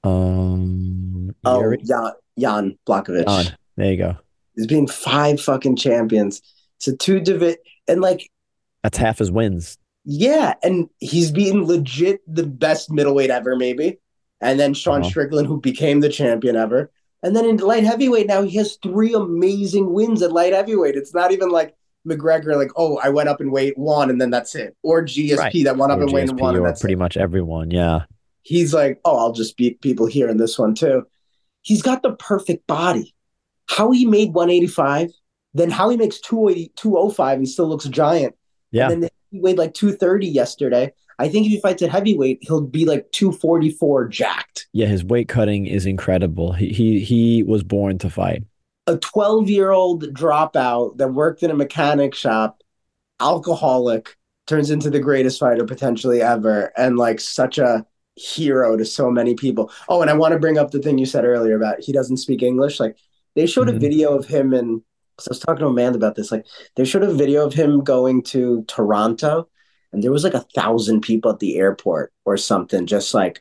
Oh, Yuri. Jan Blachowicz. Jan. There you go. He's been 5 fucking champions. So 2 and like That's half his wins. yeah, and he's beaten legit the best middleweight ever, maybe. And then Sean Uh-huh. Strickland, who became the champion ever. And then in light heavyweight now, he has 3 amazing wins at light heavyweight. It's not even like McGregor, like, oh, I went up in weight, won, and then that's it. Or GSP Right. that went up Or in weight and won, GSP and or that's pretty it. much everyone. Yeah. He's like, oh, I'll just beat people here in this one too. He's got the perfect body. How he made 185, then how he makes 280, 205 and still looks giant. Yeah. And then he weighed like 230 yesterday. I think if he fights at heavyweight, he'll be like 244 jacked. Yeah, his weight cutting is incredible. He was born to fight. A 12-year-old dropout that worked in a mechanic shop, alcoholic, turns into the greatest fighter potentially ever, and like such a hero to so many people. Oh, and I want to bring up the thing you said earlier about he doesn't speak English. Like they showed a Mhm. video of him and so I was talking to Amanda about this. Like they showed a video of him going to Toronto, and there was like 1,000 people at the airport or something, just like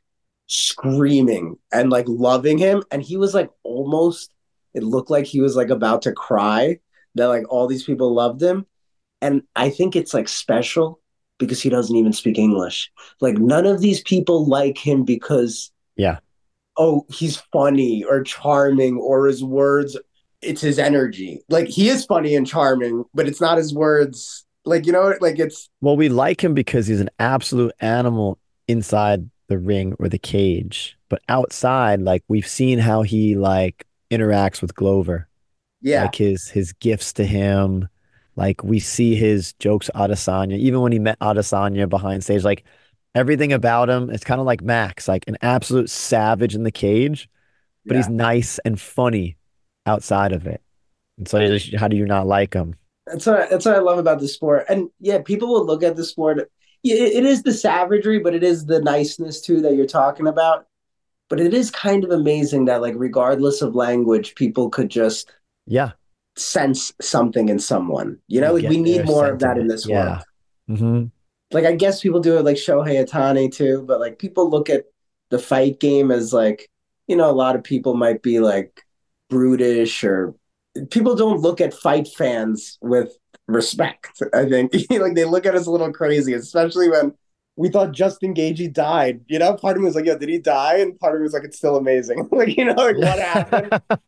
screaming and like loving him. And he was like almost, it looked like he was like about to cry that like all these people loved him. And I think it's like special because he doesn't even speak English. Like none of these people like him because Yeah. oh, he's funny or charming or his words, it's his energy. Like he is funny and charming, but it's not his words. Like, you know, like it's Well, we like him because he's an absolute animal inside the ring or the cage. But outside, like we've seen how he like interacts with Glover, yeah, like his gifts to him. Like we see his jokes at Adesanya, even when he met Adesanya behind stage, like everything about him, it's kind of like Max, like an absolute savage in the cage, but he's yeah. nice and funny outside of it. And so how do you not like him? That's what I love about the sport. And yeah, people will look at the sport. Yeah, it is the savagery, but it is the niceness too that you're talking about. But it is kind of amazing that like regardless of language, people could just Yeah, sense something in someone. You know, you like we get need their more of that in sentiment. this world. Yeah. Hmm. Like I guess people do it like Shohei Ohtani too, but like people look at the fight game as like, you know, a lot of people might be like brutish or people don't look at fight fans with respect. I think like they look at us a little crazy, especially when we thought Justin Gaethje died. You know, part of me was like, "Yo, did he die?" And part of me was like, "It's still amazing." Like, you know, like what happened?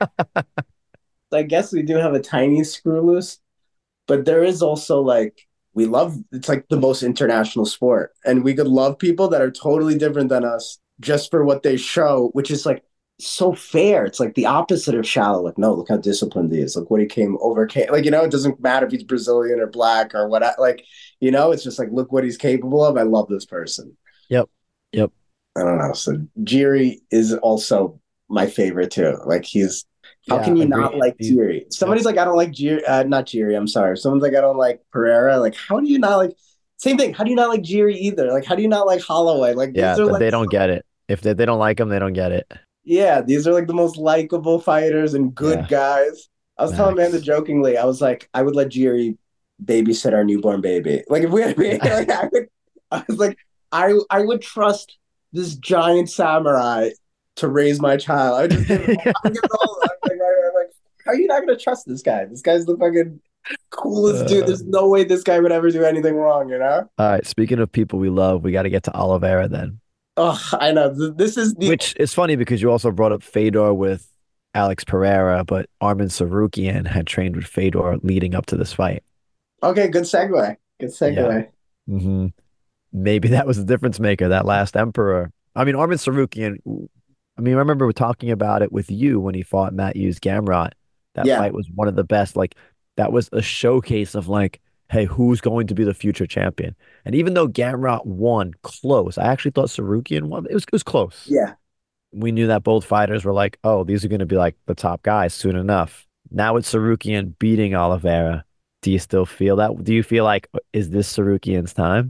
So I guess we do have a tiny screw loose, but there is also like we love. It's like the most international sport, and we could love people that are totally different than us just for what they show, which is like so fair. It's like the opposite of shallow. Like, no, look how disciplined he is. Look what he overcame. Like, you know, it doesn't matter if he's Brazilian or black or what. Like, you know, it's just like, look what he's capable of. I love this person. Yep. Yep. I don't know. So Jiri is also my favorite too. Like, he's how Yeah, can you not agreed. like These, Jiri? yep. Somebody's like, I don't like Jiri. Not Jiri. I'm sorry. Someone's like, I don't like Pereira. Like, how do you not like? Same thing. How do you not like Jiri either? Like, how do you not like Holloway? Like, these Yeah, are but like they don't get it. If they don't like him, they don't get it. yeah, these are like the most likable fighters and good Yeah, guys. I was telling Amanda Max. jokingly, I was like, I would let Jiri babysit our newborn baby. Like if we had a baby, like I was like, I would trust this giant samurai to raise my child. I would just give it, I would give it all. I'm like, how are you not gonna trust this guy? This guy's the fucking coolest dude. Uh, There's no way this guy would ever do anything wrong, you know? all right. Speaking of people we love, we got to get to Oliveira then. Oh, I know. This is the Which is funny because you also brought up Fedor with Alex Pereira, but Armin Sarukian had trained with Fedor leading up to this fight. okay, good segue. Good Yeah. segue. Hmm. Maybe that was the difference maker, that last Emperor. I mean, Armin Sarukian, I mean, I remember talking about it with you when he fought Matthews Gamrot. That Yeah. fight was one of the best. Like, that was a showcase of like, hey, who's going to be the future champion? And even though Gamrot won close, I actually thought Sarukian won. It was close. Yeah. We knew that both fighters were like, oh, these are going to be like the top guys soon enough. Now it's Sarukian beating Oliveira. Do you still feel that? Do you feel like, is this Sarukian's time?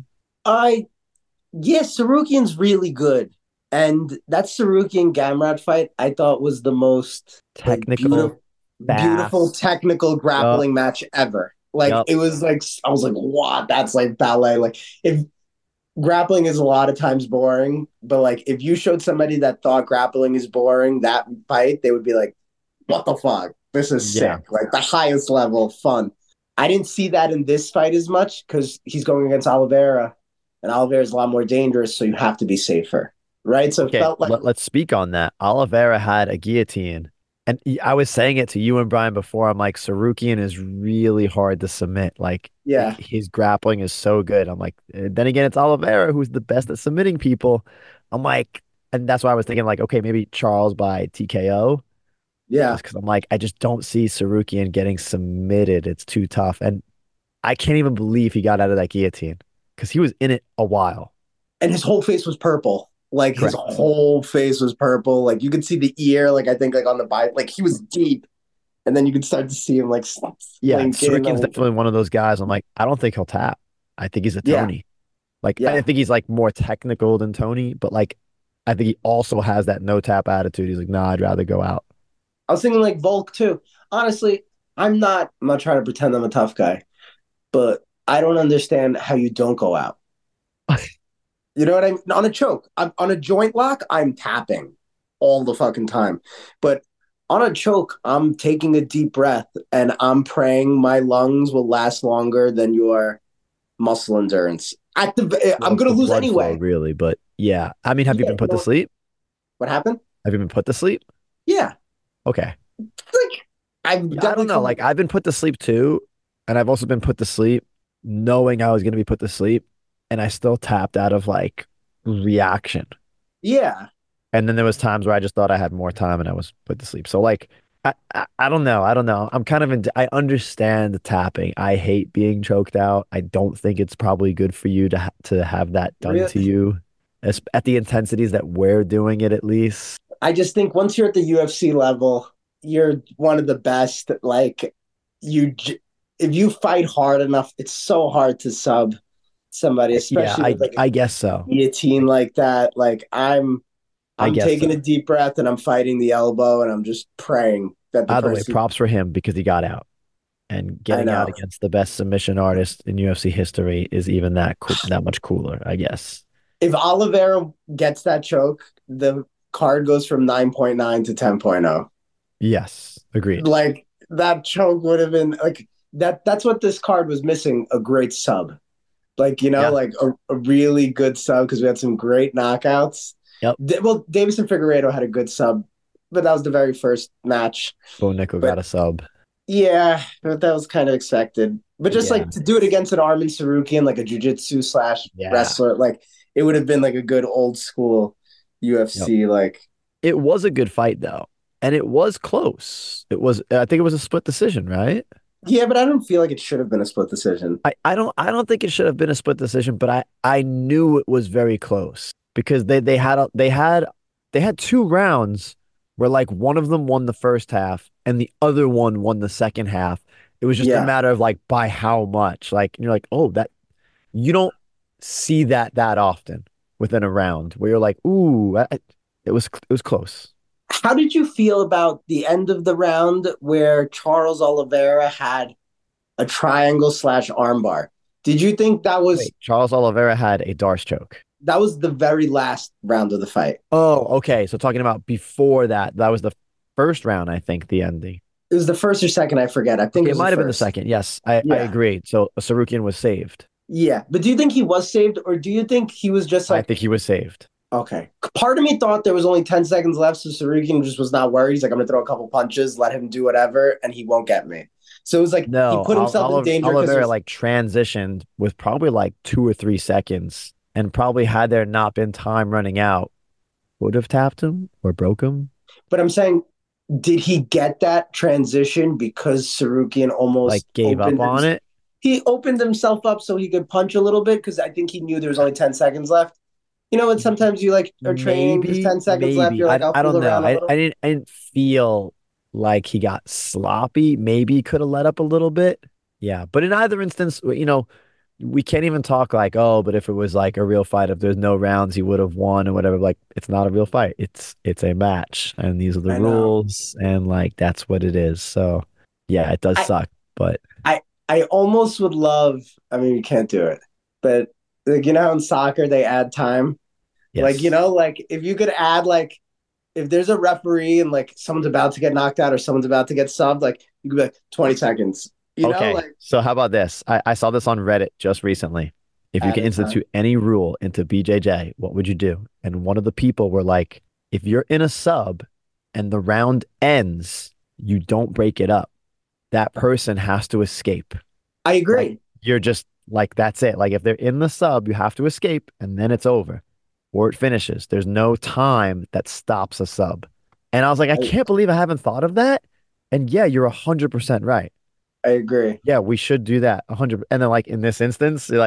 I yeah, Sarukian's really good. And that Sarukian Gamrot fight I thought was the most like Technical, beautiful fast. technical Yup, grappling match ever. Like yup. it was like I was like, what? That's like ballet. Like if grappling is a lot of times boring, but like if you showed somebody that thought grappling is boring, that fight, they would be like, what the fuck? This is Yeah. sick. Like the highest level of fun. I didn't see that in this fight as much because he's going against Oliveira, and Oliveira is a lot more dangerous, so you have to be safer, right? So it Okay, felt like, let's speak on that. Oliveira had a guillotine. And I was saying it to you and Brian before. I'm like, Sarukian is really hard to submit. Like, yeah, his grappling is so good. I'm like, then again, it's Oliveira who's the best at submitting people. I'm like, and that's why I was thinking, like, okay, maybe Charles by TKO, yeah. just because I'm like, I just don't see Sarukian getting submitted. It's too tough. And I can't even believe he got out of that guillotine. because he was in it a while. And his whole face was purple. Like his Correct. whole face was purple. Like you could see the ear. Like I think like on the bite. Like he was deep, and then you could start to see him like Yeah, blinking. Sorokin's definitely one of those guys. I'm like, I don't think he'll tap. I think he's a Yeah, Tony. Like, I yeah. think he's like more technical than Tony, but like, I think he also has that no tap attitude. He's like, nah, I'd rather go out. I was thinking like Volk too. Honestly, I'm not trying to pretend I'm a tough guy, but I don't understand how you don't go out. You know what I mean? On a choke, on a joint lock, I'm tapping all the fucking time. But on a choke, I'm taking a deep breath and I'm praying my lungs will last longer than your muscle endurance. I'm Well, gonna the lose blood flow, anyway. really. But yeah, I mean, have you Yeah, been put to sleep? what happened? Have you been put to sleep? Yeah, Okay. like I've Yeah, I definitely don't know. come. Like, I've been put to sleep too, and I've also been put to sleep knowing I was going to be put to sleep, and I still tapped out of like reaction. Yeah, And then there was times where I just thought I had more time and I was put to sleep. So like I don't know. I don't know. I'm kind of I understand the tapping. I hate being choked out. I don't think it's probably good for you to have that done to really. you at the intensities that we're doing it at least. I just think once you're at the UFC level, you're one of the best. Like you, if you fight hard enough, it's so hard to sub somebody, Yeah, especially with like a I guess so. guillotine I, like that. Like I I'm guess taking a so. deep breath and I'm fighting the elbow and I'm just praying that the Either way, person. props for him because he got out. And I getting out know. against the best submission artist in UFC history is even that much cooler, I guess. If Oliveira gets that choke, the card goes from 9.9 to 10.0. Yes, agreed. Like that choke would have been like that. That's what this card was missing, a great sub. Like, Yeah. like a really good sub because we had some great knockouts. Yep. Well, Davis and Figueredo had a good sub, but that was the very first match. Bo Nickel But got a sub. yeah, but that was kind of expected. But just Yeah. like to do it against an Armin Sarukian, like a jujitsu slash Yeah. wrestler, like it would have been like a good old school Yep. UFC. Like, It was a good fight though. And it was close. I think it was a split decision, right? yeah, but I don't feel like it should have been a split decision. I don't think it should have been a split decision, but I knew it was very close because they had two rounds where like one of them won the first half and the other one won the second half. It was just a Yeah, matter of like by how much. Like you're like, "Oh, that you don't see that often within a round where you're like, ooh, it was close." how did you feel about the end of the round where Charles Oliveira had a triangle slash armbar? Did you think Wait, Charles Oliveira had a Darce choke. that was the very last round of the fight? Oh, okay. So talking about before that, that was the first round, I think, the ending. It was the first or second, I forget. I think Okay, it it was the might have been the first. second. Yes, I Yeah. agreed. So Sarukian was saved. Yeah. But do you think he was saved or do you think he was just I like, think he was saved. okay. Part of me thought there was only 10 seconds left, so Sarukian just was not worried. He's like, I'm gonna throw a couple punches, let him do whatever, and he won't get me. So it was like he No, put himself in danger because Oliveira there's like transitioned with probably like 2 or 3 seconds, and probably had there not been time running out, would have tapped him or broke him. but I'm saying, did he get that transition because Sarukian Like almost gave up on it. he opened himself up so he could punch a little bit because I think he knew there was only 10 seconds left. You know, and sometimes you like are training, there's 10 seconds left, Maybe. you're like, I'll I fool don't know. around a little. I didn't feel like he got sloppy. Maybe he could have let up a little bit. Yeah, but in either instance, we can't even talk like, oh, but if it was like a real fight, if there's no rounds, he would have won or whatever. Like, it's not a real fight. It's a match, and these are the I know. rules, and like that's what it is. So, yeah, it does I suck, but I I almost would love, I mean, you can't do it, but like you know how in soccer they add time? Like, yes. like if you could add like if there's a referee and like someone's about to get knocked out or someone's about to get subbed, like you could be like 20 seconds. Okay. Like So how about this? I saw this on Reddit just recently. If you at could a time. institute any rule into BJJ, what would you do? And one of the people were like, if you're in a sub and the round ends, you don't break it up. That person has to escape. I Like agree. you're just like that's it. Like if they're in the sub, you have to escape and then it's over or it finishes. There's no time that stops a sub. And I was like, I I, can't believe I haven't thought of that. And yeah, you're 100% right. I agree. Yeah, we should do that 100. And then like in this instance, like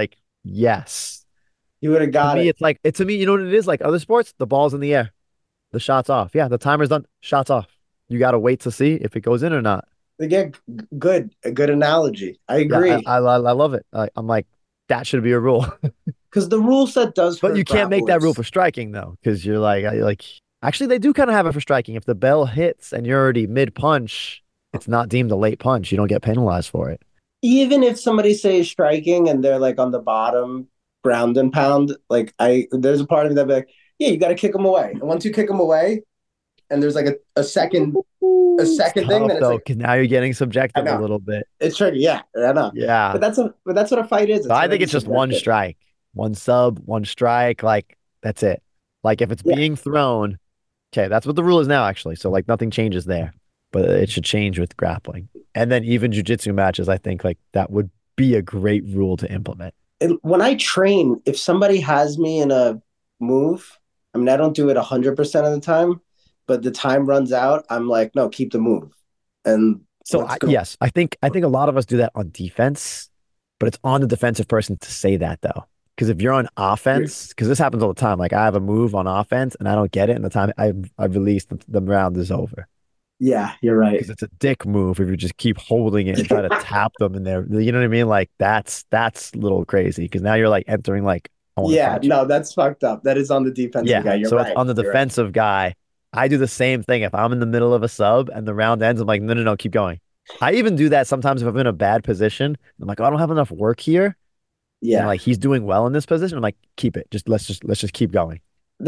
yes. You would have To got me, it. it's like to me, you know what it is? Like other sports, the ball's in the air. The shot's off. Yeah, the timer's done. Shot's off. You gotta wait to see if it goes in or not. Again, good, a good analogy. I Yeah, agree. I love it. I'm like, that should be a rule. Because the rule set does But you hurt can't make that rule grapplers. for striking though, because you're like, actually they do kind of have it for striking. If the bell hits and you're already mid punch, it's not deemed a late punch. You don't get penalized for it. Even if somebody say is striking and they're like on the bottom, ground and pound, like there's a part of me that be like, yeah, you got to kick them away. And once you kick them away, and there's like a second a It's second thing, tough then it's though, like, because now you're getting I subjective a know little bit. it's tricky. Yeah, I know. Yeah. But that's what a fight is. So It's I gonna think be it's just one subjective. strike, one sub, one strike. Like that's it. Like if it's Yeah, being thrown, okay, that's what the rule is now, actually. So like nothing changes there, but it should change with grappling. And then even jujitsu matches, I think like that would be a great rule to implement. when I train, if somebody has me in a move, I mean, I don't do it 100% of the time, but the time runs out. I'm like, no, keep the move, and So let's go. yes, I think a lot of us do that on defense, but it's on the defensive person to say that though. Because if you're on offense, because this happens all the time, like I have a move on offense and I don't get it, and the time I've released, the round is over. Yeah, you're right. Because it's a dick move if you just keep holding it and try to tap them in there. You know what I mean? Like that's a little crazy because now you're like entering like I want to Yeah, fight you. no, that's fucked up. That is on the defensive Yeah. guy. You're So it's right. on the You're right. defensive guy. I do the same thing. If I'm in the middle of a sub and the round ends, I'm like, no, no, no, keep going. I even do that sometimes if I'm in a bad position. I'm like, oh, I don't have enough work here. And Yeah, like he's doing well in this position. I'm like, keep it. Let's just keep going.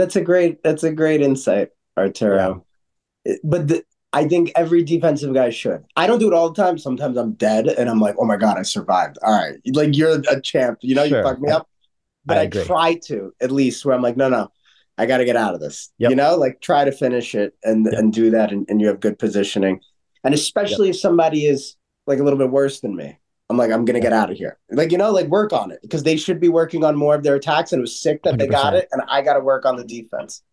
that's a great insight, Yeah. Arturo. But I think every defensive guy should. I don't do it all the time. Sometimes I'm dead and I'm like, oh my God, I survived. All right. Like you're a champ. You know, you Sure. fucked me up. But I I agree. try to at least where I'm like, no, no, I got to get out of this. You Yep. know, like try to finish it Yep. and do that and you have good positioning. And Yep. especially if somebody is like a little bit worse than me, I'm like, I'm gonna Yep. get out of here. Like, you know, like work on it because they should be working on more of their attacks. And it was sick that they got 100%. it. And I got to work on the defense.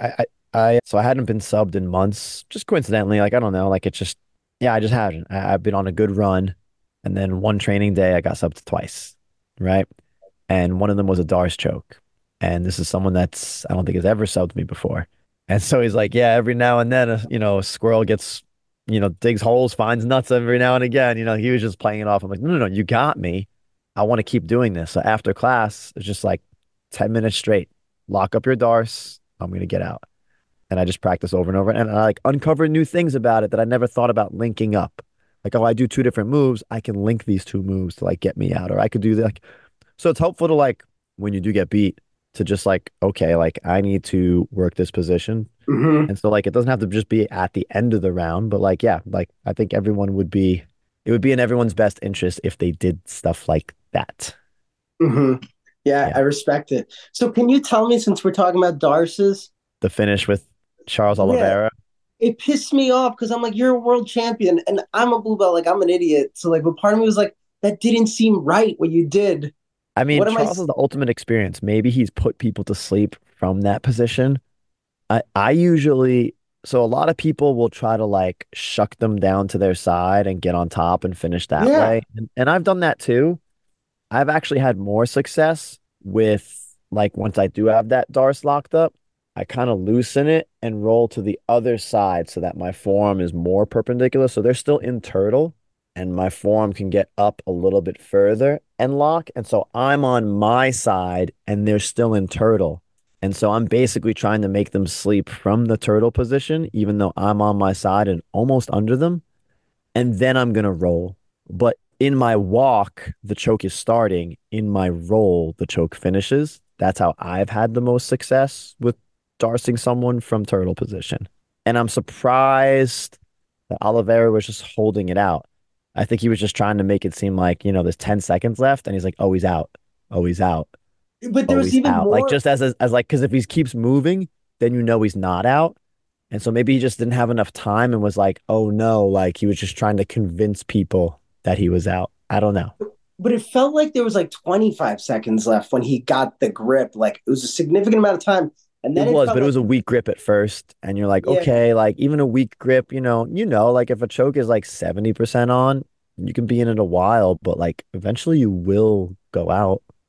So I hadn't been subbed in months, just coincidentally. Like, I don't know. Like, it's just, yeah, I just haven't. I've been on a good run. And then one training day, I got subbed twice. Right. And one of them was a Darce choke. And this is someone that's, I don't think has ever subbed me before. And so he's like, yeah, every now and then, a squirrel gets, digs holes, finds nuts every now and again. He was just playing it off. I'm like, no, no, no, you got me. I want to keep doing this. So after class, it's just like 10 minutes straight. Lock up your Darce. I'm going to get out. And I just practice over and over. And I like uncover new things about it that I never thought about linking up. Like, oh, I do two different moves. I can link these two moves to like get me out. Or I could do like, so it's helpful to like when you do get beat to just like, okay, like I need to work this position. Mm-hmm. And so like it doesn't have to just be at the end of the round, but like, yeah, like I think it would be in everyone's best interest if they did stuff like that. Mm-hmm. Yeah, I Yeah. respect it. So can you tell me, since we're talking about Darces, The finish with Charles yeah, Oliveira. it pissed me off because I'm like, you're a world champion and I'm a blue belt, like I'm an idiot. So like, but part of me was like, that didn't seem right what you did. I mean, What am I? Charles is the ultimate experience. Maybe he's put people to sleep from that position. I usually, so a lot of people will try to like shuck them down to their side and get on top and finish that Yeah. way. And I've done that too. I've actually had more success with like once I do have that Darce locked up, I kind of loosen it and roll to the other side so that my forearm is more perpendicular. So they're still in turtle and my forearm can get up a little bit further and lock. And so I'm on my side and they're still in turtle. And so I'm basically trying to make them sleep from the turtle position, even though I'm on my side and almost under them. And then I'm going to roll. But in my walk, the choke is starting. In my roll, the choke finishes. That's how I've had the most success with darsing someone from turtle position. And I'm surprised that Oliveira was just holding it out. I think he was just trying to make it seem like, there's 10 seconds left. And he's like, oh, he's out. Oh, he's out. But there Oh, was he's even out. Like more. just as like, because if he keeps moving, then he's not out. And so maybe he just didn't have enough time and was like, oh no, like he was just trying to convince people that he was out. I don't know. But it felt like there was like 25 seconds left when he got the grip. Like it was a significant amount of time. And It then it was, felt but it like, was a weak grip at first. And you're like, yeah, okay, like even a weak grip, like if a choke is like 70% on, you can be in it a while, but like eventually you will go out.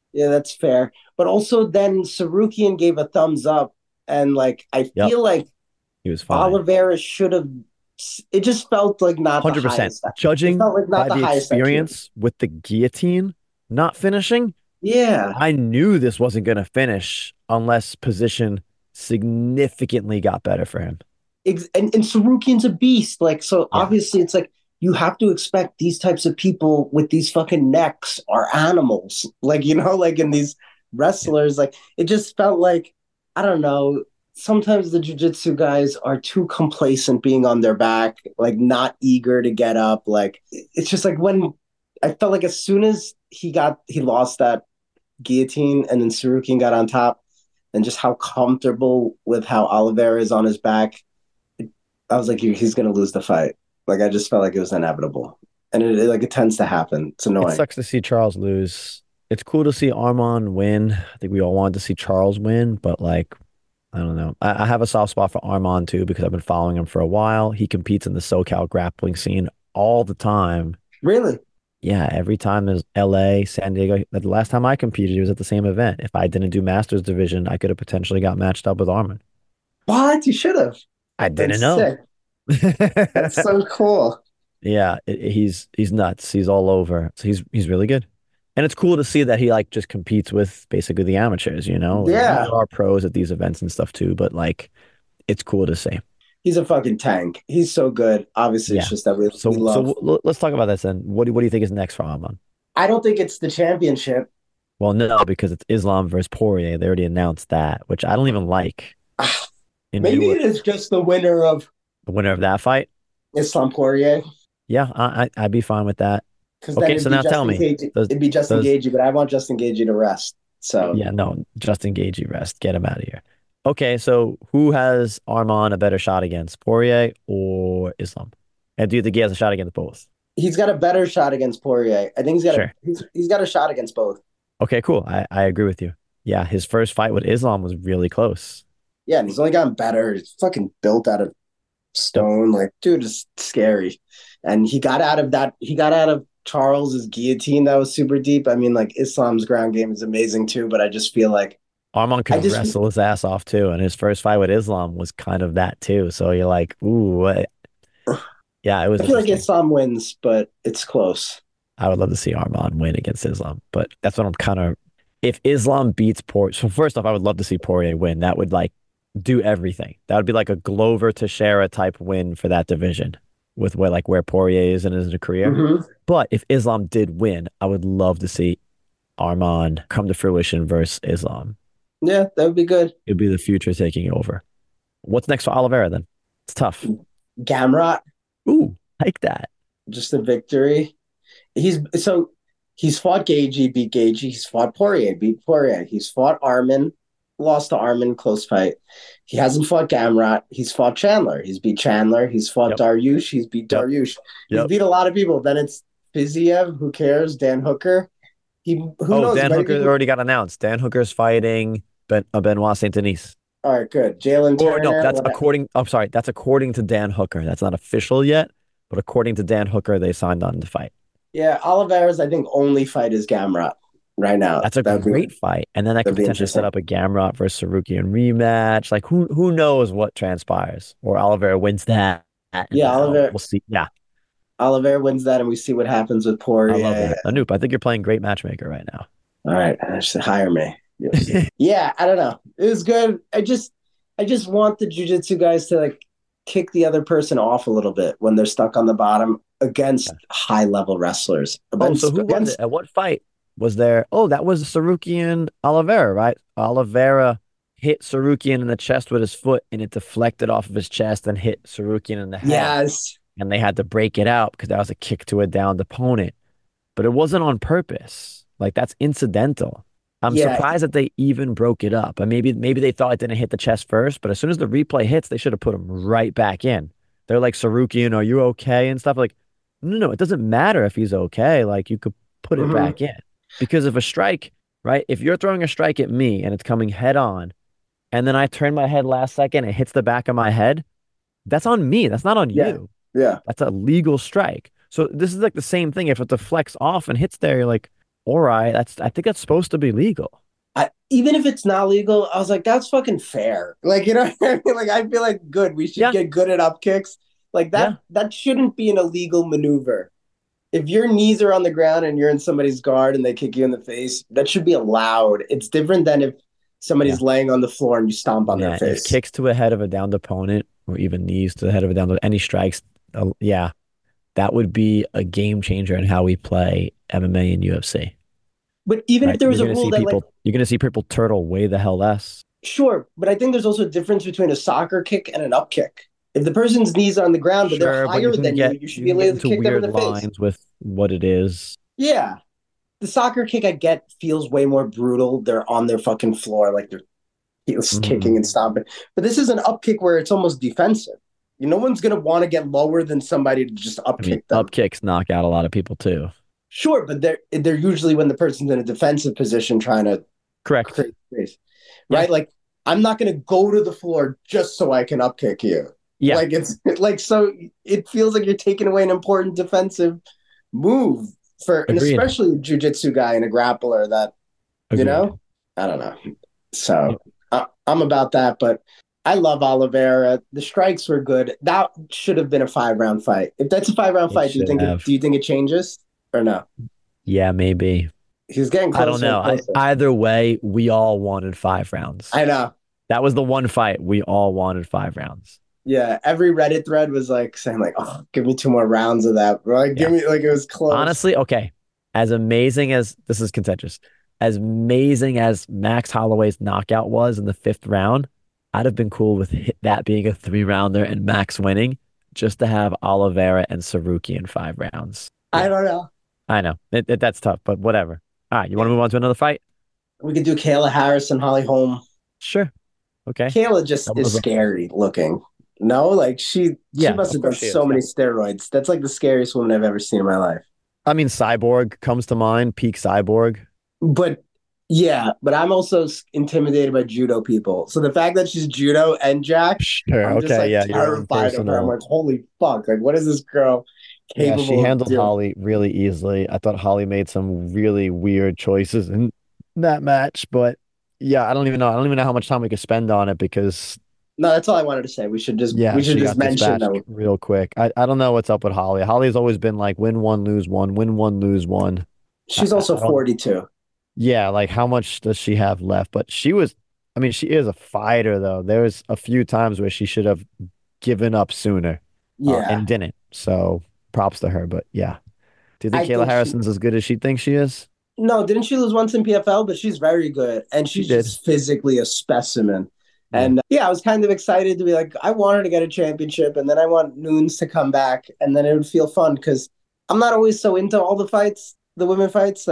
Yeah, that's fair. But also then Sarukian gave a thumbs up, and like I Yep, feel like he was fine. Oliveira should have. It just felt like not the 100%. highest. It Judging felt like not by the the highest IQ. experience with the guillotine not finishing, Yeah, I knew this wasn't going to finish unless position significantly got better for him. and Sarukian's a beast. Like so, Yeah. obviously, it's like you have to expect these types of people with these fucking necks are animals. Like like in these Yeah. wrestlers, like it just felt like I don't know. Sometimes the jujitsu guys are too complacent being on their back, like not eager to get up. Like it's just like when I felt like as soon as he lost that guillotine and then Sarukian got on top, and just how comfortable with how Oliveira is on his back, I was like, he's gonna lose the fight. Like I just felt like it was inevitable, and it tends to happen. It's It annoying. sucks to see Charles lose. It's cool to see Armand win. I think we all wanted to see Charles win, but like, I don't know. I have a soft spot for Armand too because I've been following him for a while. He competes in the SoCal grappling scene all the time. Really? Yeah, every time there's LA, San Diego. The last time I competed, he was at the same event. If I didn't do Masters division, I could have potentially got matched up with Armin. What? You should have. I didn't That's know. sick. That's so cool. Yeah, he's nuts. He's all over. So he's really good. And it's cool to see that he like just competes with basically the amateurs, you know? Like Yeah, there are pros at these events and stuff too, but like it's cool to see. he's a fucking tank. He's so good. Obviously, it's Yeah. just that we love. Let's talk about this then. What do you think is next for Arman? I don't think it's the championship. Well, no, because it's Islam versus Poirier. They already announced that, which I don't even like in Maybe newer. it is just the winner of The winner of that fight. Islam Poirier, Yeah, I'd be fine with that. because then Okay, so now tell me, does It'd be Justin does Gagey, but I want Justin Gagey to rest. So yeah, no, Justin Gaethje rest. Get him out of here. Okay, so who has Arman a better shot against, Poirier or Islam? And do you think he has a shot against both? he's got a better shot against Poirier. I think Sure. he's got a shot against both. Okay, cool. I agree with you. Yeah, his first fight with Islam was really close. Yeah, and he's only gotten better. He's fucking built out of Yep. stone. Like, dude, is scary. And he got out of that. He got out of Charles's guillotine. That was super deep. I mean, like Islam's ground game is amazing too. But I just feel like Arman I could just wrestle his ass off too, and his first fight with Islam was kind of that too. So you're like, ooh, what? Yeah, it was I feel like interesting. Islam wins, but it's close. I would love to see Arman win against Islam, but that's what I'm kind of. If Islam beats Poirier, so first off, I would love to see Poirier win. That would like do everything. That would be like a Glover Teixeira type win for that division with where Poirier is in his career. Mm-hmm. But if Islam did win, I would love to see Arman come to fruition versus Islam. Yeah, that would be good. It'd be the future taking over. What's next for Oliveira then? It's tough. Gamrot, Ooh, like that. just a victory. He's fought Gagey, beat Gagey. He's fought Poirier, beat Poirier. He's fought Armin, lost to Armin, close fight. He hasn't fought Gamrot. He's fought Chandler. He's beat Chandler. He's fought Yep. Dariush. He's beat Yep. Dariush. He's Yep. beat a lot of people. Then it's Fiziev. Who cares? Dan Hooker. Who Oh, knows? Dan Maybe Hooker already got announced. Dan Hooker's fighting Benoit Saint Denis. all right, good. Jalen Or no, Turner. that's according. I'm sorry, that's according to Dan Hooker. That's not official yet, but according to Dan Hooker, they signed on to fight. Yeah, Oliveira's I think only fight is Gamrot right now. That's a great fight, and then that could that'd be potentially set interesting. up a Gamrot versus Sarukian rematch. Like who knows what transpires? Or Oliveira wins that. And Yeah, we'll see. Yeah, Oliveira wins that, and we see what happens with I love Poirier. that. Anoop, I think you're playing great matchmaker right now. All right, just hire me. Yeah, I don't know. It was good. I just want the jujitsu guys to like kick the other person off a little bit when they're stuck on the bottom against high level wrestlers. Oh, so who was it? At what fight was there? Oh, that was Sarukian Oliveira, right? Oliveira hit Sarukian in the chest with his foot, and it deflected off of his chest and hit Sarukian in the head. Yes. And they had to break it out because that was a kick to a downed opponent. But it wasn't on purpose. Like that's incidental. I'm Yeah. surprised that they even broke it up. And maybe they thought it didn't hit the chest first, but as soon as the replay hits, they should have put him right back in. They're like, Sarukian, are you okay? And stuff like, no, it doesn't matter if he's okay. Like you could put it Mhm. back in. Because if a strike, right? If you're throwing a strike at me and it's coming head on, and then I turn my head last second, it hits the back of my head, that's on me. That's not on Yeah. you. Yeah. That's a legal strike. So this is like the same thing. If it deflects off and hits there, you're like, all right, I think that's supposed to be legal. Even if it's not legal, I was like, that's fucking fair. Like, you know what I mean? Like, I feel like good. We should Yeah, get good at up kicks. Like yeah. that shouldn't be an illegal maneuver. If your knees are on the ground and you're in somebody's guard and they kick you in the face, that should be allowed. It's different than if Yeah. somebody's laying on the floor and you stomp on their Yeah, if face. kicks to the head of a downed opponent or even knees to the head of a downed any strikes, yeah, that would be a game changer in how we play MMA and UFC. But even if Right? there was a rule that, like, You're gonna see people turtle way the hell less. sure, but I think there's also a difference between a soccer kick and an up kick. If the person's knees are on the ground, but they're Sure, but higher than you, you should you be can get able to into kick them in weird the face. lines with what it is. Yeah. The soccer kick I get feels way more brutal. They're on their fucking floor, like they're heels kicking Mhm. and stomping. But this is an up kick where it's almost defensive. No one's gonna want to get lower than somebody to just up I mean, kick them. up kicks knock out a lot of people too. Sure, but they're usually when the person's in a defensive position trying to Correct. create space. Yeah. Right? Like I'm not gonna go to the floor just so I can up kick you. Yeah. Like it's like so it feels like you're taking away an important defensive move for and Agreed. especially a jiu-jitsu guy and a grappler that you Agreed. know I don't know. So I'm about that, but I love Oliveira. The strikes were good. That should have been a 5 round fight. If that's a 5 round It fight, should have. do you think it changes or no? Yeah, maybe. He's getting I don't closer and know. closer. Either way, we all wanted 5 rounds. I know. That was the one fight we all wanted 5 rounds. Yeah, every Reddit thread was like saying like, "Oh, give me 2 more rounds of that." Bro. Like, give me like it was close. Honestly, okay. As amazing as this is contentious, as amazing as Max Holloway's knockout was in the 5th round, I'd have been cool with that being a 3 rounder and Max winning, just to have Oliveira and Saruki in 5 rounds. I don't know. I know that's tough, but whatever. All right, you want to move on to another fight? We could do Kayla Harris and Holly Holm. Sure. Okay. Kayla just is scary looking. No, like she must have done so many steroids. That's like the scariest woman I've ever seen in my life. I mean, Cyborg comes to mind, peak Cyborg. But yeah, but I'm also intimidated by judo people. So the fact that she's judo and Jack, sure, I'm just like terrified of her. I'm like, holy fuck! Like, what is this girl capable? Yeah, she handled of Holly really easily. I thought Holly made some really weird choices in that match, but yeah, I don't even know. I don't even know how much time we could spend on it because no, that's all I wanted to say. We should just mention that real quick. I don't know what's up with Holly. Holly's always been like win one, lose one, win one, lose one. She's also 42. Yeah, like how much does she have left? But she is a fighter though. There was a few times where she should have given up sooner. Yeah. And didn't. So props to her. But yeah. Do you think Kayla Harrison's as good as she thinks she is? No, didn't she lose once in PFL? But she's very good. And she's just physically a specimen. Yeah. And I was kind of excited to be like, I want her to get a championship. And then I want Nunes to come back. And then it would feel fun because I'm not always so into all the fights, the women fights.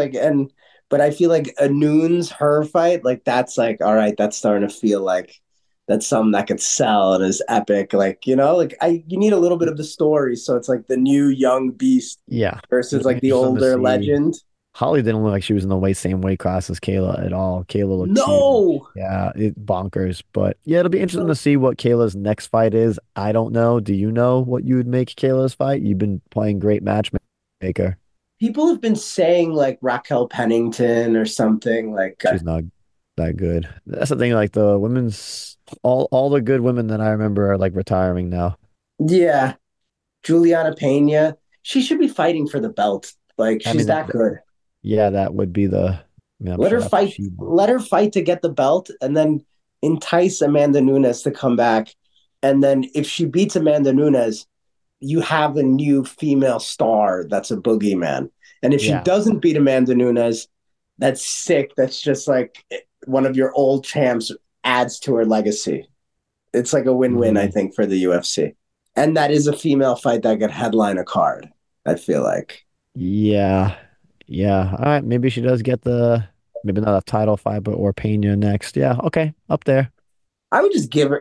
But I feel like a Nunes, her fight, like that's like, all right, that's starting to feel like that's something that could sell and is epic. Like, you need a little bit of the story. So it's like the new young beast versus like the older legend. Holly didn't look like she was in the same weight class as Kayla at all. Kayla looked huge. Yeah, bonkers. But yeah, it'll be interesting to see what Kayla's next fight is. I don't know. Do you know what you would make Kayla's fight? You've been playing great matchmaker. People have been saying like Raquel Pennington or something like she's not that good. That's the thing. Like the women's, all the good women that I remember are like retiring now. Yeah, Juliana Pena. She should be fighting for the belt. Like she's that good. Yeah, that would be the. Let her fight. Let her fight to get the belt, and then entice Amanda Nunes to come back. And then if she beats Amanda Nunes, you have a new female star that's a boogeyman. And if she doesn't beat Amanda Nunes, that's sick. That's just like one of your old champs adds to her legacy. It's like a win-win, I think, for the UFC. And that is a female fight that could headline a card, I feel like. Yeah. Yeah. All right. Maybe she does get maybe not a title fight, or Pena next. Yeah. Okay. Up there. I would just give her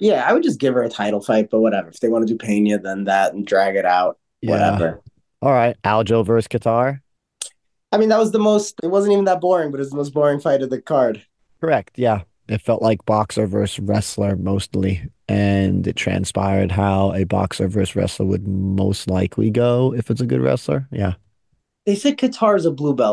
a title fight, but whatever. If they want to do Pena, then that and drag it out. Whatever. All right. Aljo versus Qatar. I mean, it wasn't even that boring, but it's the most boring fight of the card. Correct. Yeah. It felt like boxer versus wrestler mostly. And it transpired how a boxer versus wrestler would most likely go if it's a good wrestler. Yeah. They said Qatar's a blue belt.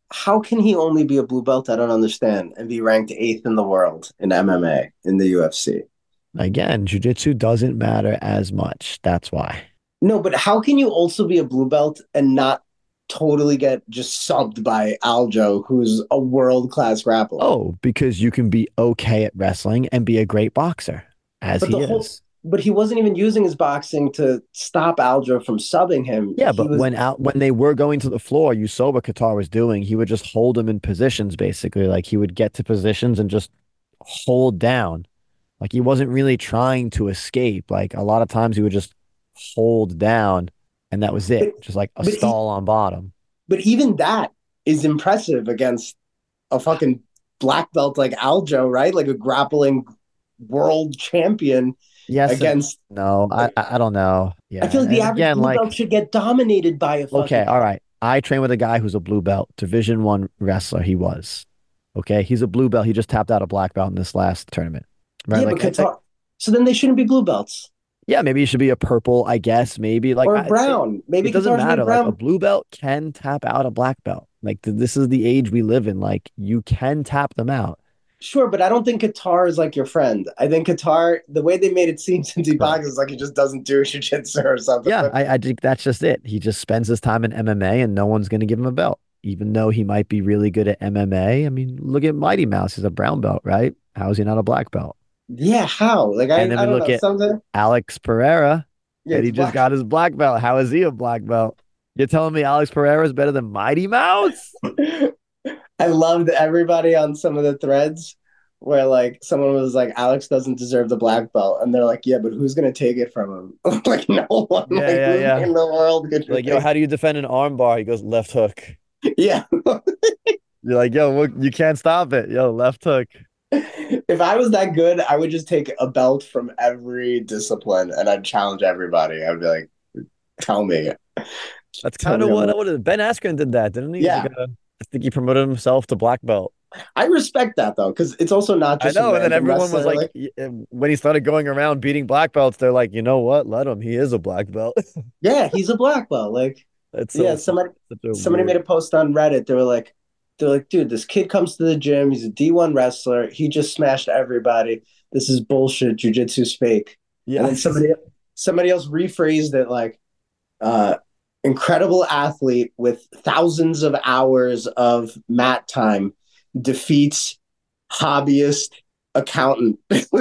how can he only be a blue belt? I don't understand. And be ranked eighth in the world in MMA in the UFC. Again, jiu-jitsu doesn't matter as much. That's why. No, but how can you also be a blue belt and not totally get just subbed by Aljo, who's a world class grappler? Oh, because you can be okay at wrestling and be a great boxer, as But he the whole is. but he wasn't even using his boxing to stop Aljo from subbing him. Yeah, He but was when they were going to the floor, you saw what Qatar was doing. He would just hold them in positions, basically. Like he would get to positions and just hold down. Like he wasn't really trying to escape. Like a lot of times he would just hold down and that was but it. Just like a but he stall on bottom. but even that is impressive against a fucking black belt like Aljo, right? Like a grappling world champion Yes and against. no. I don't know. I Yeah. feel like the And average again, blue belt like, should get dominated by a okay, fucking. all right. I train with a guy who's a blue belt, Division 1 wrestler. He was. Okay. He's a blue belt. He just tapped out a black belt in this last tournament. Right. Yeah, but Qatar. So then they shouldn't be blue belts Yeah, maybe he should be a purple, I guess. Maybe like or brown. it Maybe doesn't Qatar should be matter. Like a brown. blue belt can tap out a black belt. Like this is the age we live in. Like you can tap them out. Sure, but I don't think Qatar is like your friend. I think Qatar, the way they made it seem since he Right. boxes, like he just doesn't do jiu-jitsu or something. Yeah, But I think that's just it. He just spends his time in MMA and no one's going to give him a belt, even though he might be really good at MMA. I mean, look at Mighty Mouse. He's a brown belt, right? How is he not a black belt? yeah, how? Like And then I we don't look know. at Something. Alex Pereira, Yeah, and it's he just black. got his black belt. How is he a black belt? You're telling me Alex Pereira is better than Mighty Mouse? I loved everybody on some of the threads where like someone was like, Alex doesn't deserve the black belt. And they're like, yeah, but who's gonna take it from him? Like no one. Yeah, Like yeah, who yeah. in the world could Like, yo, like how do you defend an arm bar? He goes left hook. yeah. You're like, yo, look, you can't stop it. Yo, left hook. If I was that good, I would just take a belt from every discipline and I'd challenge everybody. I'd be like, tell me. That's Tell kind of me I'm what Ben Askren did that, didn't he? He's like yeah. I think he promoted himself to black belt. I respect that though, because it's also not I just a know. And then random everyone was wrestler. like, Like, when he started going around beating black belts, they're like, you know what? Let him. He is a black belt. yeah, he's a black belt. Like, That's so yeah, funny. Such a somebody made weird. a post on Reddit. They're like, dude, this kid comes to the gym. He's a D1 wrestler. He just smashed everybody. This is bullshit. Jiu-jitsu's fake. And Yeah. then somebody else rephrased it like, uh, incredible athlete with thousands of hours of mat time defeats hobbyist accountant.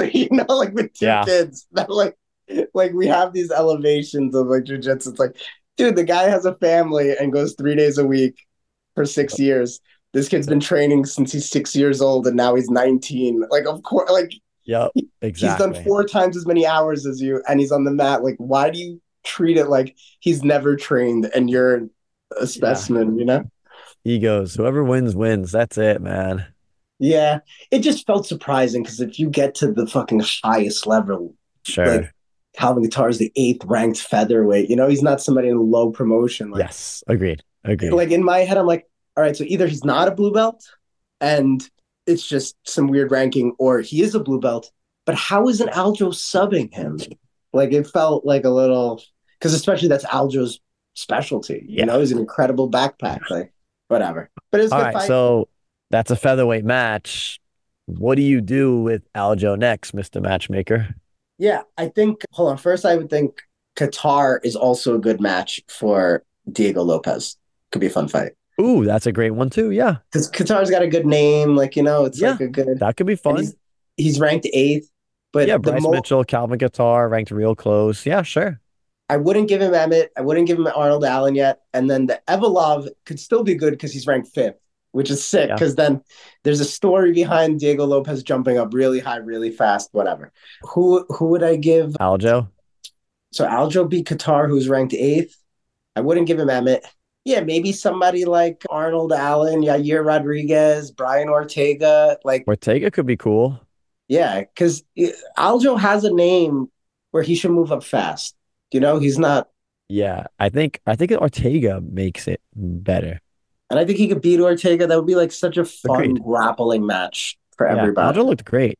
Like with two Yeah. kids that like we have these elevations of like jujitsu. It's like, dude, the guy has a family and goes 3 days a week for 6 years. This kid's been training since he's 6 years old and now he's 19. Like, of course, like Yep. he's done Exactly. 4 times as many hours as you and he's on the mat. Like, why do you treat it like he's never trained and you're a Yeah. specimen? Egos. Whoever wins, wins. That's it, man. Yeah. It just felt surprising because if you get to the fucking highest level, like Sure. Calvin Guitar is the eighth ranked featherweight, he's not somebody in low promotion. Yes. Agreed. Agreed. Like in my head, I'm like, all right, so either he's not a blue belt and it's just some weird ranking, or he is a blue belt. But how isn't Aljo subbing him? Like it felt like a little because especially that's Aljo's specialty. Yeah. He's an incredible backpack. Like whatever. But it was a All good right. fight. So that's a featherweight match. What do you do with Aljo next, Mr. Matchmaker? Yeah, I think hold on. First I would think Qatar is also a good match for Diego Lopez. Could be a fun fight. Ooh, that's a great one too. Yeah. Because Qatar's got a good name, like it's Yeah. like a good That could be and fun. he's ranked eighth. But Yeah. Bryce Mitchell, Calvin Guitar ranked real close. Yeah, sure. I wouldn't give him Emmett. I wouldn't give him Arnold Allen yet. And then the Evolov could still be good because he's ranked fifth, which is sick. Yeah. Because then there's a story behind Diego Lopez jumping up really high, really fast, whatever. Who would I give? Aljo. So Aljo beat Qatar, who's ranked eighth. I wouldn't give him Emmett. Yeah, maybe somebody like Arnold Allen, Yair Rodriguez, Brian Ortega. Like, Ortega could be cool. yeah, because Aljo has a name where he should move up fast. He's not. Yeah. I think Ortega makes it better. And I think he could beat Ortega. That would be like such a fun Agreed. grappling match for Yeah. everybody. Aljo looked great.